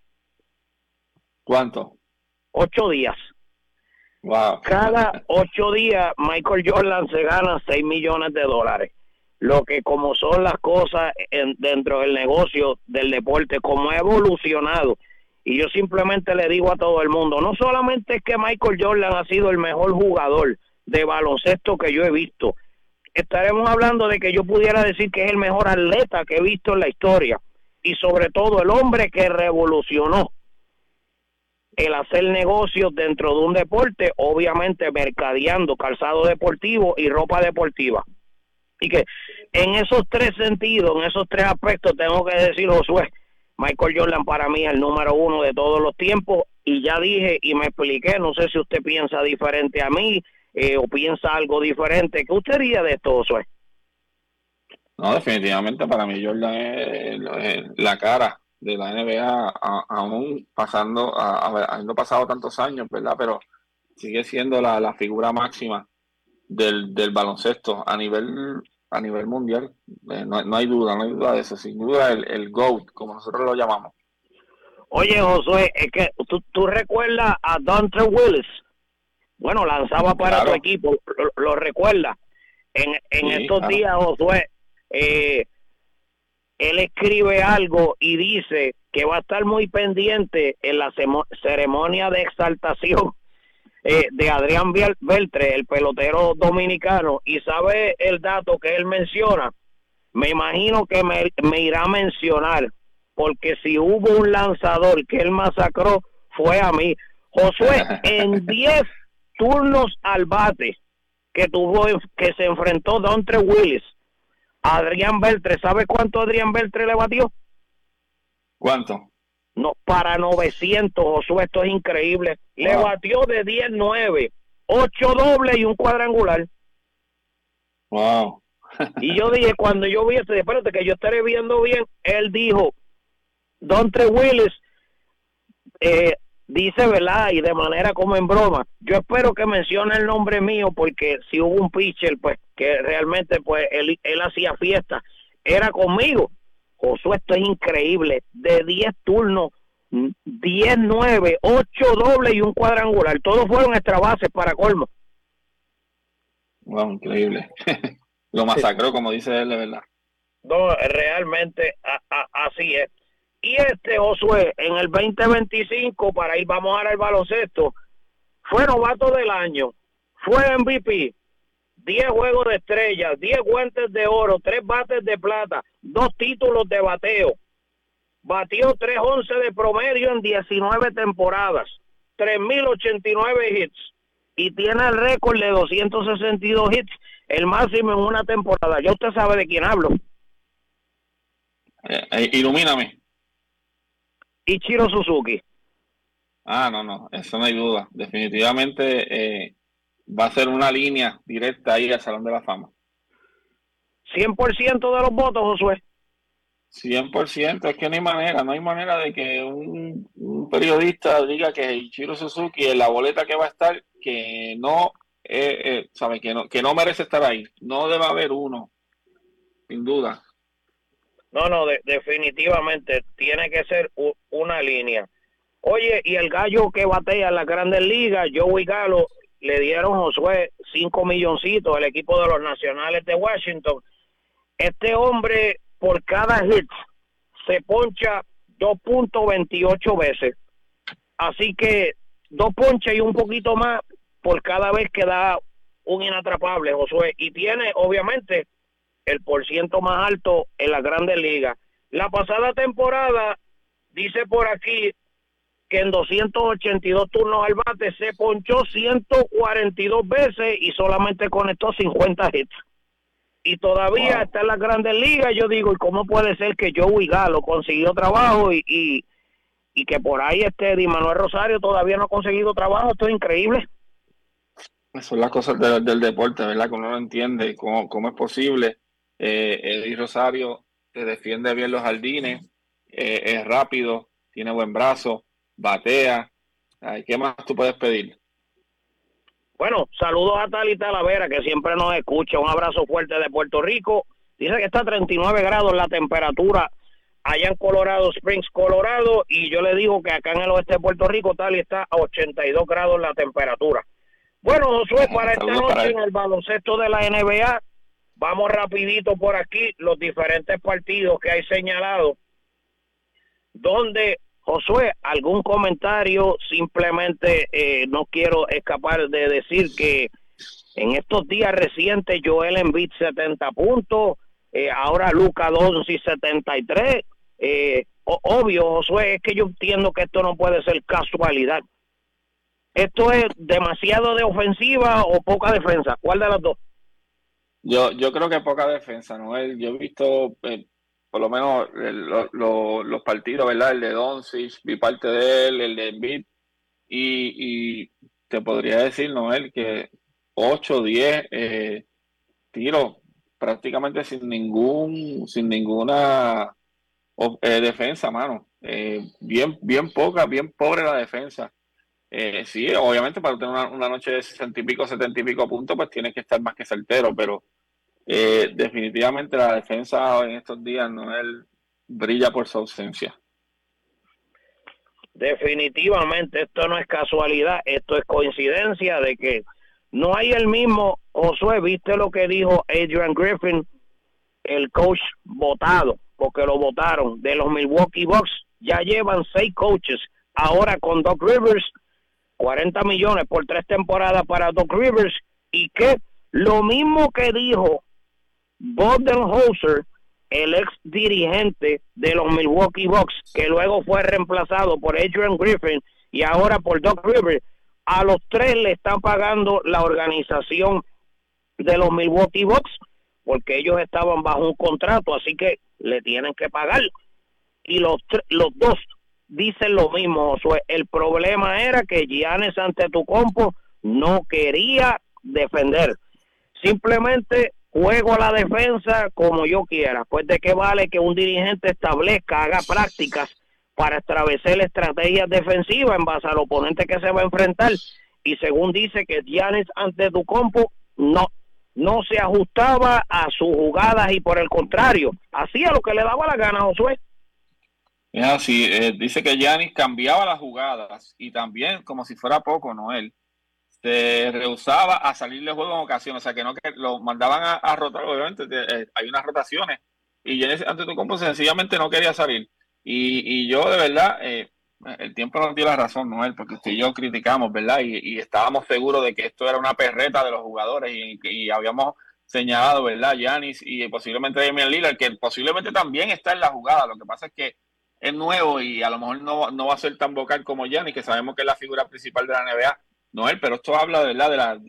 ¿Cuánto? Ocho días. Wow. Cada ocho días Michael Jordan se gana seis millones de dólares. Lo que, como son las cosas en, dentro del negocio del deporte, como ha evolucionado. Y yo simplemente le digo a todo el mundo, no solamente es que Michael Jordan ha sido el mejor jugador de baloncesto que yo he visto, estaremos hablando de que yo pudiera decir que es el mejor atleta que he visto en la historia, y sobre todo el hombre que revolucionó el hacer negocios dentro de un deporte, obviamente mercadeando calzado deportivo y ropa deportiva. Y que en esos tres sentidos, en esos tres aspectos, tengo que decir, Josué, Michael Jordan para mí es el número uno de todos los tiempos. Y ya dije y me expliqué, no sé si usted piensa diferente a mí eh, o piensa algo diferente. ¿Qué usted diría de esto, Josué? No, definitivamente para mí Jordan es, es la cara de la N B A, a- aún pasando, a, a ver, habiendo pasado tantos años, ¿verdad? Pero sigue siendo la, la figura máxima del, del baloncesto a nivel a nivel mundial. Eh, no, no hay duda, no hay duda de eso. Sin duda el, el GOAT, como nosotros lo llamamos. Oye, Josué, es que tú, tú recuerdas a Dontre Willis. Bueno, lanzaba para Claro. tu equipo, lo, lo recuerdas. En, en Sí, estos claro. días, Josué, eh, él escribe algo y dice que va a estar muy pendiente en la cemo- ceremonia de exaltación eh, de Adrián Biel- Beltre, el pelotero dominicano. Y sabe el dato que él menciona, me imagino que me, me irá a mencionar, porque si hubo un lanzador que él masacró, fue a mí. Josué, en diez turnos al bate que tuvo, que se enfrentó Dontre Willis, Adrián Beltre, ¿sabe cuánto Adrián Beltre le batió? ¿Cuánto? No, para novecientos, Josué, esto es increíble. Le Wow. batió de diez nueve, ocho dobles y un cuadrangular. Wow. Y yo dije, cuando yo vi esto, espérate que yo estaré viendo bien, él dijo, Dontre Willis, eh, dice, ¿verdad? Y de manera como en broma, yo espero que mencione el nombre mío, porque si hubo un pitcher, pues, que realmente, pues, él, él hacía fiesta, era conmigo. Josué, esto es increíble, de diez turnos, diez nueve, ocho dobles y un cuadrangular, todos fueron extra bases para colmo. Wow, increíble. Lo masacró, como dice él, de verdad. No, realmente a, a, así es. Y este Josué, en el veinte veinticinco, para ir, vamos ahora al baloncesto, fue novato del año, fue M V P, diez juegos de estrellas, diez guantes de oro, tres bates de plata, dos títulos de bateo, batió tres once de promedio en diecinueve temporadas, tres mil ochenta y nueve hits, y tiene el récord de doscientos sesenta y dos hits, el máximo en una temporada. Ya usted sabe de quién hablo. Eh, eh, ilumíname. Ichiro Suzuki. Ah, no, no, eso no hay duda. Definitivamente eh, va a ser una línea directa ahí al Salón de la Fama. cien por ciento de los votos, Josué. cien por ciento, es que no hay manera, no hay manera de que un, un periodista diga que Ichiro Suzuki en la boleta que va a estar, que no eh, eh, sabe que no, que no merece estar ahí. No debe haber uno, sin duda. No, no, de, definitivamente tiene que ser u, una línea. Oye, y el gallo que batea en las Grandes Ligas, Joey Gallo, le dieron, Josué, cinco milloncitos al equipo de los Nacionales de Washington. Este hombre, por cada hit, se poncha dos punto veintiocho veces. Así que dos ponches y un poquito más por cada vez que da un inatrapable, Josué. Y tiene, obviamente, el porciento más alto en las Grandes Ligas. La pasada temporada, dice por aquí, que en doscientos ochenta y dos turnos al bate se ponchó ciento cuarenta y dos veces y solamente conectó cincuenta hits. Y todavía wow. está en las Grandes Ligas. Yo digo, ¿y cómo puede ser que Joey Gallo consiguió trabajo y, y, y que por ahí este Di Manuel Rosario todavía no ha conseguido trabajo? Esto es increíble. Son las cosas de, del deporte, ¿verdad? Que uno no entiende cómo, cómo es posible. Eh, Eddie Rosario te defiende bien los jardines, eh, es rápido, tiene buen brazo, batea. Ay, ¿qué más tú puedes pedir? Bueno, saludos a Tali Talavera, que siempre nos escucha. Un abrazo fuerte de Puerto Rico. Dice que está a treinta y nueve grados la temperatura allá en Colorado Springs, Colorado, y yo le digo que acá en el oeste de Puerto Rico, Tali, está a ochenta y dos grados la temperatura. Bueno, Josué, para esta noche en el baloncesto de la N B A, vamos rapidito por aquí, los diferentes partidos que hay señalados, donde, Josué, algún comentario, simplemente eh, no quiero escapar de decir que en estos días recientes Joel Embiid setenta puntos, eh, ahora Luka Doncic setenta y tres, eh, obvio, Josué, es que yo entiendo que esto no puede ser casualidad. ¿Esto es demasiado de ofensiva o poca defensa? ¿Cuál de las dos? Yo, yo creo que poca defensa, ¿no? Yo he visto, eh, por lo menos, eh, lo, lo, los partidos, ¿verdad? El de Doncic, vi parte de él, el de Embiid, y, y te podría decir, Noel, que ocho, diez eh, tiros prácticamente sin ningún, sin ninguna eh, defensa, mano. Eh, bien, bien poca, bien pobre la defensa. Eh, sí, obviamente para tener una, una noche de sesenta y pico, setenta y pico puntos, pues tienes que estar más que certero, pero eh, definitivamente la defensa en estos días no él brilla por su ausencia. Definitivamente esto no es casualidad, esto es coincidencia de que no hay el mismo. Josué, ¿viste lo que dijo Adrian Griffin, el coach votado, porque lo votaron, de los Milwaukee Bucks? Ya llevan seis coaches, ahora con Doc Rivers, cuarenta millones por tres temporadas para Doc Rivers, y que lo mismo que dijo Budenholzer, el ex dirigente de los Milwaukee Bucks, que luego fue reemplazado por Adrian Griffin y ahora por Doc Rivers, a los tres le están pagando la organización de los Milwaukee Bucks, porque ellos estaban bajo un contrato, así que le tienen que pagar. Y los, los dos dicen lo mismo, Josué. El problema era que Giannis Antetokounmpo no quería defender. Simplemente juego a la defensa como yo quiera. Pues de qué vale que un dirigente establezca, haga prácticas para establecer estrategias defensivas en base al oponente que se va a enfrentar. Y según dice que Giannis Antetokounmpo no, no se ajustaba a sus jugadas y por el contrario, hacía lo que le daba la gana, Josué. Es así, eh, dice que Giannis cambiaba las jugadas y también, como si fuera poco, Noel, se rehusaba a salir de juego en ocasiones, o sea que no que lo mandaban a, a rotar, obviamente eh, hay unas rotaciones y Giannis Antetokounmpo sencillamente no quería salir y, y yo de verdad, eh, el tiempo nos dio la razón, Noel, porque usted y yo criticamos, ¿verdad? Y, y estábamos seguros de que esto era una perreta de los jugadores y, y habíamos señalado, ¿verdad? Giannis y posiblemente Damian Lillard, que posiblemente también está en la jugada, lo que pasa es que es nuevo y a lo mejor no, no va a ser tan vocal como Giannis, que sabemos que es la figura principal de la N B A, Noel, pero esto habla de verdad de la,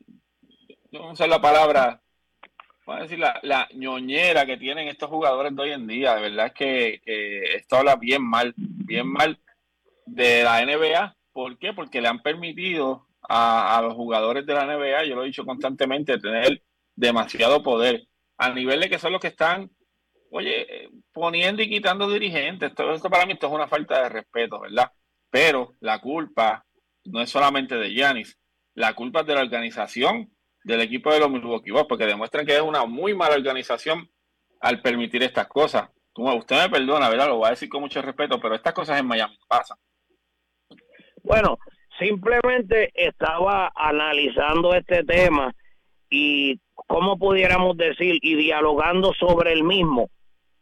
no sé la palabra, vamos a decir la, la ñoñera que tienen estos jugadores de hoy en día, de verdad es que, que esto habla bien mal, bien mal de la N B A. ¿Por qué? Porque le han permitido a, a los jugadores de la N B A, yo lo he dicho constantemente, tener demasiado poder, a nivel de que son los que están oye, poniendo y quitando dirigentes. Todo esto para mí esto es una falta de respeto, ¿verdad? Pero la culpa no es solamente de Giannis, la culpa es de la organización del equipo de los Milwaukee Bucks, porque demuestran que es una muy mala organización al permitir estas cosas. Usted me perdona, ¿verdad? Lo voy a decir con mucho respeto, pero estas cosas en Miami pasan. Bueno, simplemente estaba analizando este tema y cómo pudiéramos decir y dialogando sobre el mismo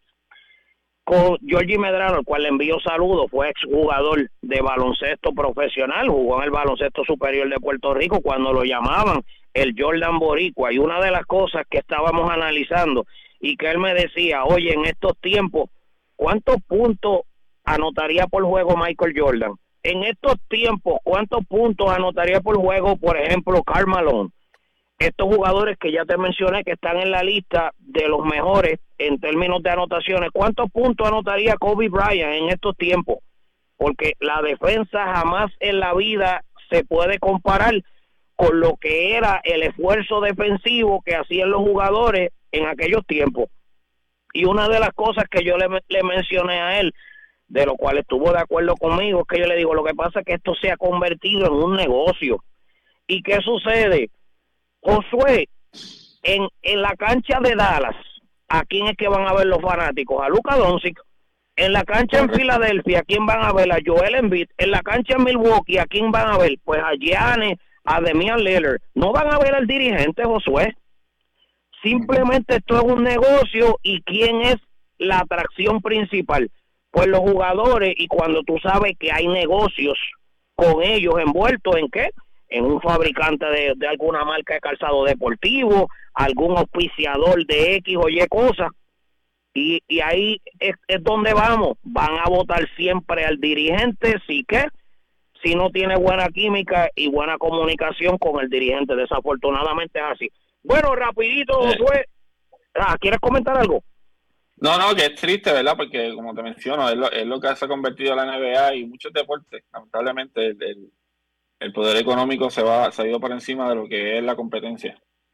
con Georgie Medrano, el cual le envío saludos, fue exjugador de baloncesto profesional, jugó en el baloncesto superior de Puerto Rico cuando lo llamaban el Jordan Boricua, y una de las cosas que estábamos analizando y que él me decía, oye, en estos tiempos, ¿cuántos puntos anotaría por juego Michael Jordan? En estos tiempos, ¿cuántos puntos anotaría por juego, por ejemplo, Karl Malone? Estos jugadores que ya te mencioné que están en la lista de los mejores en términos de anotaciones, ¿cuántos puntos anotaría Kobe Bryant en estos tiempos? Porque la defensa jamás en la vida se puede comparar con lo que era el esfuerzo defensivo que hacían los jugadores en aquellos tiempos. Y una de las cosas que yo le, le mencioné a él, de lo cual estuvo de acuerdo conmigo, es que yo le digo, lo que pasa es que esto se ha convertido en un negocio. ¿Y qué sucede? Josué, en, en la cancha de Dallas, ¿a quién es que van a ver los fanáticos? A Luka Doncic. En la cancha en Filadelfia, ¿a quién van a ver? A Joel Embiid. En la cancha en Milwaukee, ¿a quién van a ver? Pues a Giannis, a Damian Lillard. No van a ver al dirigente, Josué. Simplemente esto es un negocio. ¿Y quién es la atracción principal? Pues los jugadores. Y cuando tú sabes que hay negocios con ellos envueltos, ¿en qué? En un fabricante de, de alguna marca de calzado deportivo, algún auspiciador de X o Y cosas, y, y ahí es, es donde vamos. Van a votar siempre al dirigente, si que si no tiene buena química y buena comunicación con el dirigente. Desafortunadamente es así. Bueno, rapidito, Josué, ah, ¿quieres comentar algo? No, no, que es triste, ¿verdad? Porque como te menciono, es lo, es lo que se ha convertido la N B A y muchos deportes. Lamentablemente el, el el poder económico se va se ha ido por encima de lo que es la competencia.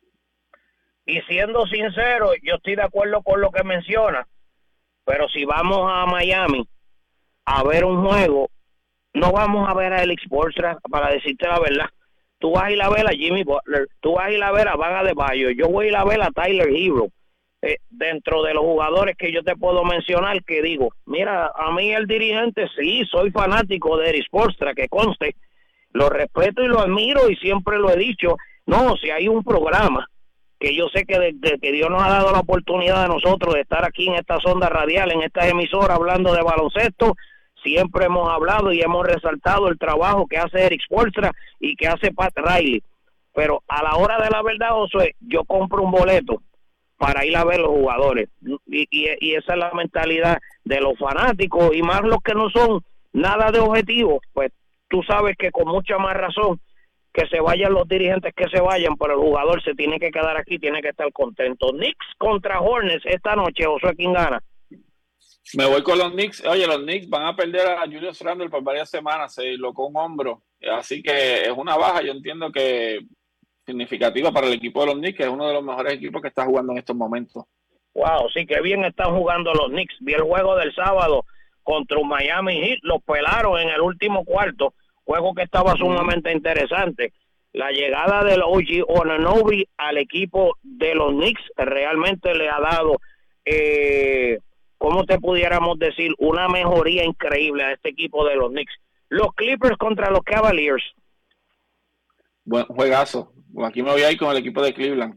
Y siendo sincero, yo estoy de acuerdo con lo que menciona, pero si vamos a Miami a ver un juego, no vamos a ver a Alex Spoelstra, para decirte la verdad. Tú vas a ir a ver a Jimmy Butler, tú vas a ir a ver a Van Adebayo, yo voy a ir a ver a Tyler Hero. Eh, dentro de los jugadores que yo te puedo mencionar, que digo, mira, a mí el dirigente, sí, soy fanático de Eric Spoelstra, que conste, lo respeto y lo admiro y siempre lo he dicho. No, si hay un programa que yo sé que desde que Dios nos ha dado la oportunidad a nosotros de estar aquí en esta sonda radial, en esta emisora hablando de baloncesto, siempre hemos hablado y hemos resaltado el trabajo que hace Eric Spoelstra y que hace Pat Riley. Pero a la hora de la verdad, Josué, yo compro un boleto para ir a ver los jugadores. Y, y, y esa es la mentalidad de los fanáticos, y más los que no son nada de objetivos, pues tú sabes que con mucha más razón que se vayan los dirigentes, que se vayan, pero el jugador se tiene que quedar aquí, tiene que estar contento. Knicks contra Hornets esta noche, Josué, ¿quién gana? Me voy con los Knicks. Oye, los Knicks van a perder a Julius Randle por varias semanas, se dislocó un hombro, así que es una baja, yo entiendo que significativa para el equipo de los Knicks, que es uno de los mejores equipos que está jugando en estos momentos. Wow, sí, que bien están jugando los Knicks. Vi el juego del sábado contra un Miami Heat, los pelaron en el último cuarto, juego que estaba sumamente interesante. La llegada del O G Anunoby al equipo de los Knicks realmente le ha dado, eh, ¿cómo te pudiéramos decir? Una mejoría increíble a este equipo de los Knicks. Los Clippers contra los Cavaliers. Buen juegazo. Aquí me voy a ir con el equipo de Cleveland.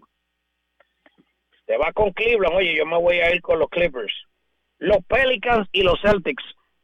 Te vas con Cleveland. Oye, yo me voy a ir con los Clippers. Los Pelicans y los Celtics.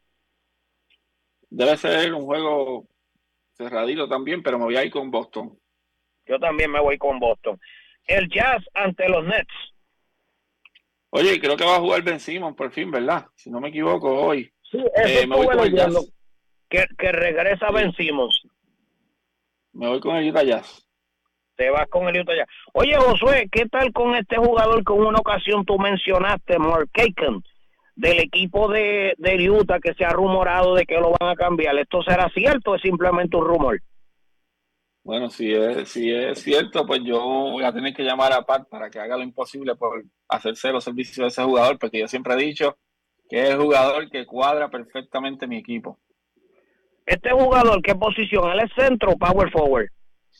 Debe ser un juego cerradito también, pero me voy a ir con Boston. Yo también me voy con Boston. El Jazz ante los Nets. Oye, creo que va a jugar Ben Simmons por fin, ¿verdad? Si no me equivoco, hoy. Sí, eso eh, me voy con el Jazz. Que, que regresa sí. Ben Simmons. Me voy con el Utah Jazz. Te vas con el Utah Jazz. Oye, Josué, ¿qué tal con este jugador que en una ocasión tú mencionaste, Mark Aiken, del equipo de, de Utah, que se ha rumorado de que lo van a cambiar? ¿Esto será cierto o es simplemente un rumor? Bueno, si es, si es cierto, pues yo voy a tener que llamar a Pat para que haga lo imposible por hacerse los servicios de ese jugador, porque yo siempre he dicho que es el jugador que cuadra perfectamente mi equipo. Este jugador, ¿qué posición? ¿Él es centro o power forward?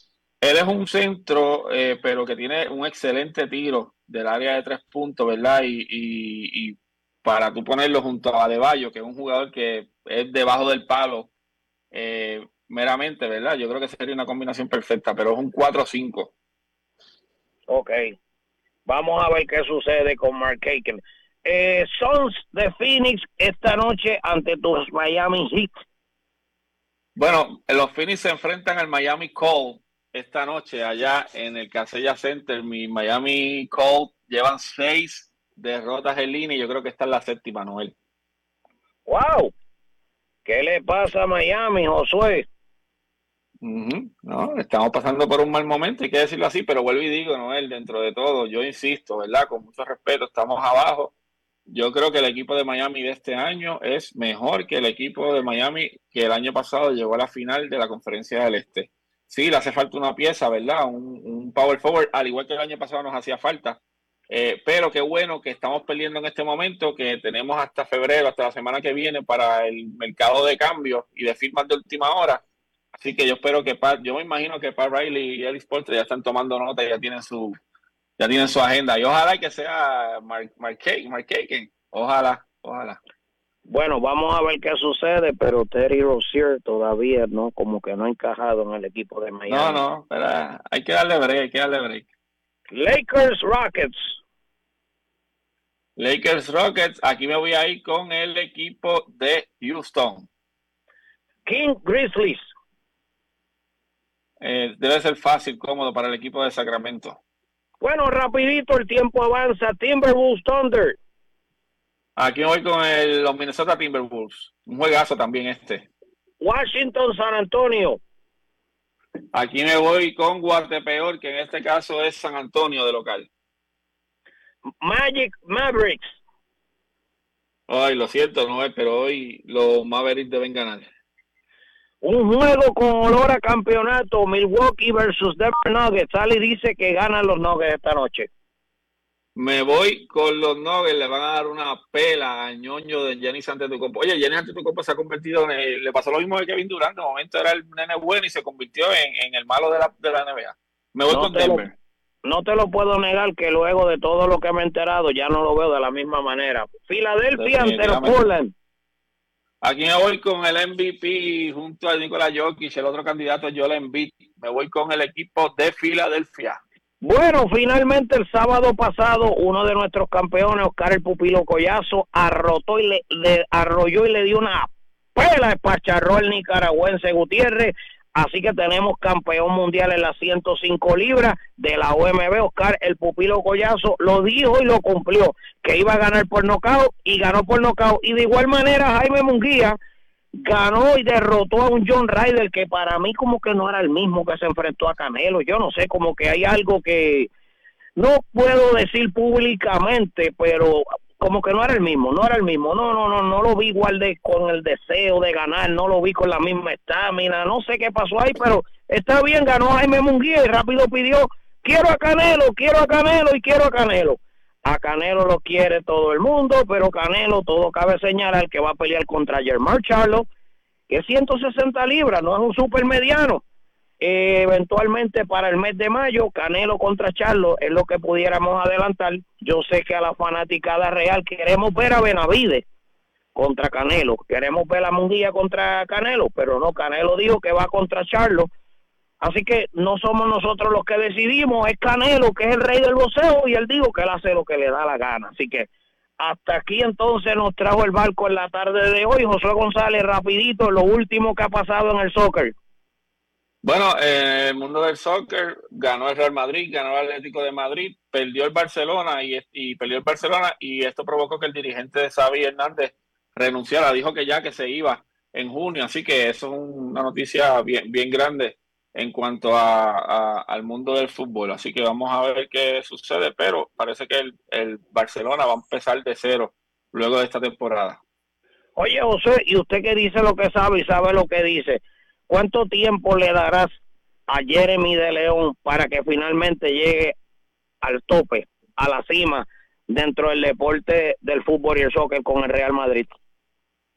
él es un centro, eh, pero que tiene un excelente tiro del área de tres puntos, ¿verdad? Y, y, y para tú ponerlo junto a Adebayo, que es un jugador que es debajo del palo eh, meramente, ¿verdad? Yo creo que sería una combinación perfecta, pero es un cuatro cinco. Ok. Vamos a ver qué sucede con Mark Aiken. Eh, Suns de Phoenix esta noche ante tus Miami Heat. Bueno, los Phoenix se enfrentan al Miami Cold esta noche allá en el Casella Center. Mi Miami Cold llevan seis derrotas en línea y yo creo que esta es la séptima, Noel. ¡Wow! ¿Qué le pasa a Miami, Josué? Uh-huh. No, estamos pasando por un mal momento, hay que decirlo así, pero vuelvo y digo, Noel, dentro de todo, yo insisto, ¿verdad? Con mucho respeto, estamos abajo. Yo creo que el equipo de Miami de este año es mejor que el equipo de Miami que el año pasado llegó a la final de la Conferencia del Este. Sí, le hace falta una pieza, ¿verdad? Un, un power forward, al igual que el año pasado nos hacía falta. Eh, pero qué bueno que estamos perdiendo en este momento, que tenemos hasta febrero, hasta la semana que viene para el mercado de cambios y de firmas de última hora. Así que yo espero que Pat, yo me imagino que Pat Riley y Ellis Porter ya están tomando nota y ya tienen su, ya tienen su agenda. Y ojalá que sea Mark, Mark, Mark Aiken. Ojalá, ojalá. Bueno, vamos a ver qué sucede, pero Terry Rozier todavía no, como que no ha encajado en el equipo de Miami. No, no, pero hay que darle break, hay que darle break. Lakers Rockets. Lakers Rockets, aquí me voy a ir con el equipo de Houston. King Grizzlies. Eh, debe ser fácil, cómodo para el equipo de Sacramento. Bueno, rapidito, el tiempo avanza. Timberwolves Thunder. Aquí me voy con el, los Minnesota Timberwolves. Un juegazo también este. Washington San Antonio. Aquí me voy con Guatepeor, que en este caso es San Antonio de local. Magic Mavericks. Ay, lo siento, no es, pero hoy los Mavericks deben ganar. Un juego con olor a campeonato, Milwaukee versus Denver Nuggets. Sally dice que ganan los Nuggets esta noche. Me voy con los Nuggets, le van a dar una pela a ñoño de Giannis Antetokounmpo. Oye, Giannis Antetokounmpo se ha convertido en el, le pasó lo mismo que Kevin Durant, de momento era el nene bueno y se convirtió en, en el malo de la, de la N B A. Me voy no con Denver. Lo, no te lo puedo negar que luego de todo lo que me he enterado ya no lo veo de la misma manera. Filadelfia ante los Portland. Aquí me voy con el M V P junto a Nikola Jokic, el otro candidato es Joel Embiid. Me voy con el equipo de Filadelfia. Bueno, finalmente el sábado pasado uno de nuestros campeones, Oscar el Pupilo Collazo, arrotó y le, le arrolló y le dio una pela, espacharró el nicaragüense Gutiérrez. Así que tenemos campeón mundial en las ciento cinco libras de la O M B. Oscar el Pupilo Collazo lo dijo y lo cumplió, que iba a ganar por nocaut y ganó por nocaut. Y de igual manera Jaime Munguía ganó y derrotó a un John Ryder que para mí como que no era el mismo que se enfrentó a Canelo. Yo no sé, como que hay algo que no puedo decir públicamente, pero como que no era el mismo, no era el mismo, no, no, no, no lo vi igual de con el deseo de ganar, no lo vi con la misma estamina, no sé qué pasó ahí, pero está bien, ganó Jaime Munguía y rápido pidió, quiero a Canelo, quiero a Canelo y quiero a Canelo. A Canelo lo quiere todo el mundo, pero Canelo, todo cabe señalar que va a pelear contra Germán Charlo, que es ciento sesenta libras, no es un super mediano. Eh, eventualmente para el mes de mayo, Canelo contra Charlo es lo que pudiéramos adelantar. Yo sé que a la fanaticada real queremos ver a Benavides contra Canelo, queremos ver a Munguía contra Canelo, pero no, Canelo dijo que va contra Charlo. Así que no somos nosotros los que decidimos, es Canelo, que es el rey del boxeo, y él dijo que él hace lo que le da la gana. Así que hasta aquí entonces nos trajo el barco en la tarde de hoy. José González, rapidito, lo último que ha pasado en el soccer. Bueno, en el mundo del soccer ganó el Real Madrid, ganó el Atlético de Madrid, perdió el Barcelona y, y perdió el Barcelona y esto provocó que el dirigente de Xavi Hernández renunciara. Dijo que ya que se iba en junio, así que eso es una noticia bien, bien grande en cuanto a, a, al mundo del fútbol. Así que vamos a ver qué sucede, pero parece que el, el Barcelona va a empezar de cero luego de esta temporada. Oye, José, y usted que dice lo que sabe y sabe lo que dice, ¿cuánto tiempo le darás a Jeremy de León para que finalmente llegue al tope, a la cima, dentro del deporte del fútbol y el soccer con el Real Madrid?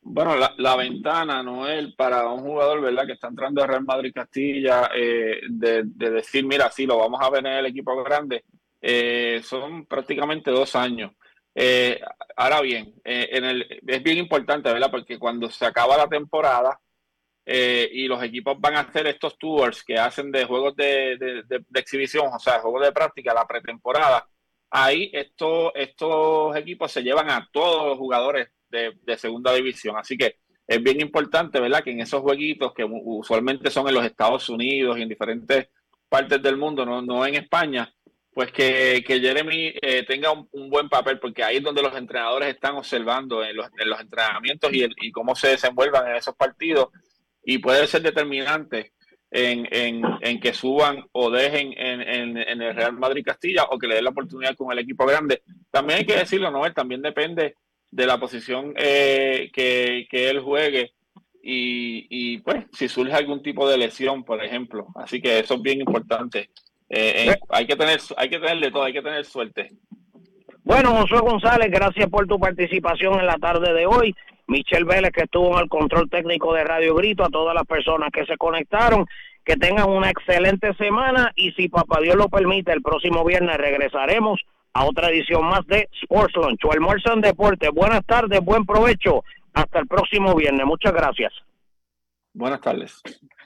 Bueno, la, la ventana, Noel, para un jugador, ¿verdad?, que está entrando a Real Madrid Castilla, eh, de, de decir, mira, sí, lo vamos a ver en el equipo grande, eh, son prácticamente dos años. Eh, ahora bien, eh, en el, es bien importante, ¿verdad?, porque cuando se acaba la temporada eh, y los equipos van a hacer estos tours que hacen de juegos de, de, de, de exhibición, o sea, juegos de práctica, la pretemporada, ahí estos, estos equipos se llevan a todos los jugadores De, de segunda división, así que es bien importante, ¿verdad?, que en esos jueguitos que usualmente son en los Estados Unidos y en diferentes partes del mundo, no, no en España, pues que, que Jeremy eh, tenga un, un buen papel, porque ahí es donde los entrenadores están observando en los, en los entrenamientos y, el, y cómo se desenvuelvan en esos partidos, y puede ser determinante en, en, en que suban o dejen en, en, en el Real Madrid Castilla, o que le den la oportunidad con el equipo grande. También hay que decirlo, Noel, también depende de la posición eh, que, que él juegue y, y pues si surge algún tipo de lesión, por ejemplo. Así que eso es bien importante. Eh, eh, hay que tener hay que tener de todo, hay que tener suerte. Bueno, Josué González, gracias por tu participación en la tarde de hoy. Michelle Vélez, que estuvo en el control técnico de Radio Grito, a todas las personas que se conectaron, que tengan una excelente semana, y si papá Dios lo permite, el próximo viernes regresaremos a otra edición más de Sports Lunch, o Almuerzo en Deporte. Buenas tardes, buen provecho. Hasta el próximo viernes. Muchas gracias. Buenas tardes.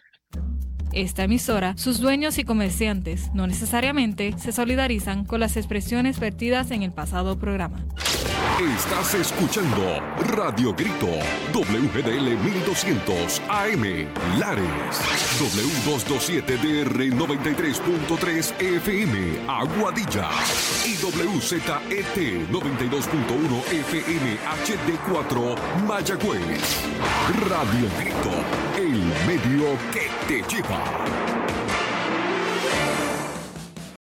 Esta emisora, sus dueños y comerciantes no necesariamente se solidarizan con las expresiones vertidas en el pasado programa. Estás escuchando Radio Grito, W G D L mil doscientos A M, Lares, W doscientos veintisiete D R noventa y tres punto tres F M, Aguadilla, y W Z E T noventa y dos punto uno F M H D cuatro, Mayagüez. Radio Grito, el medio que te lleva.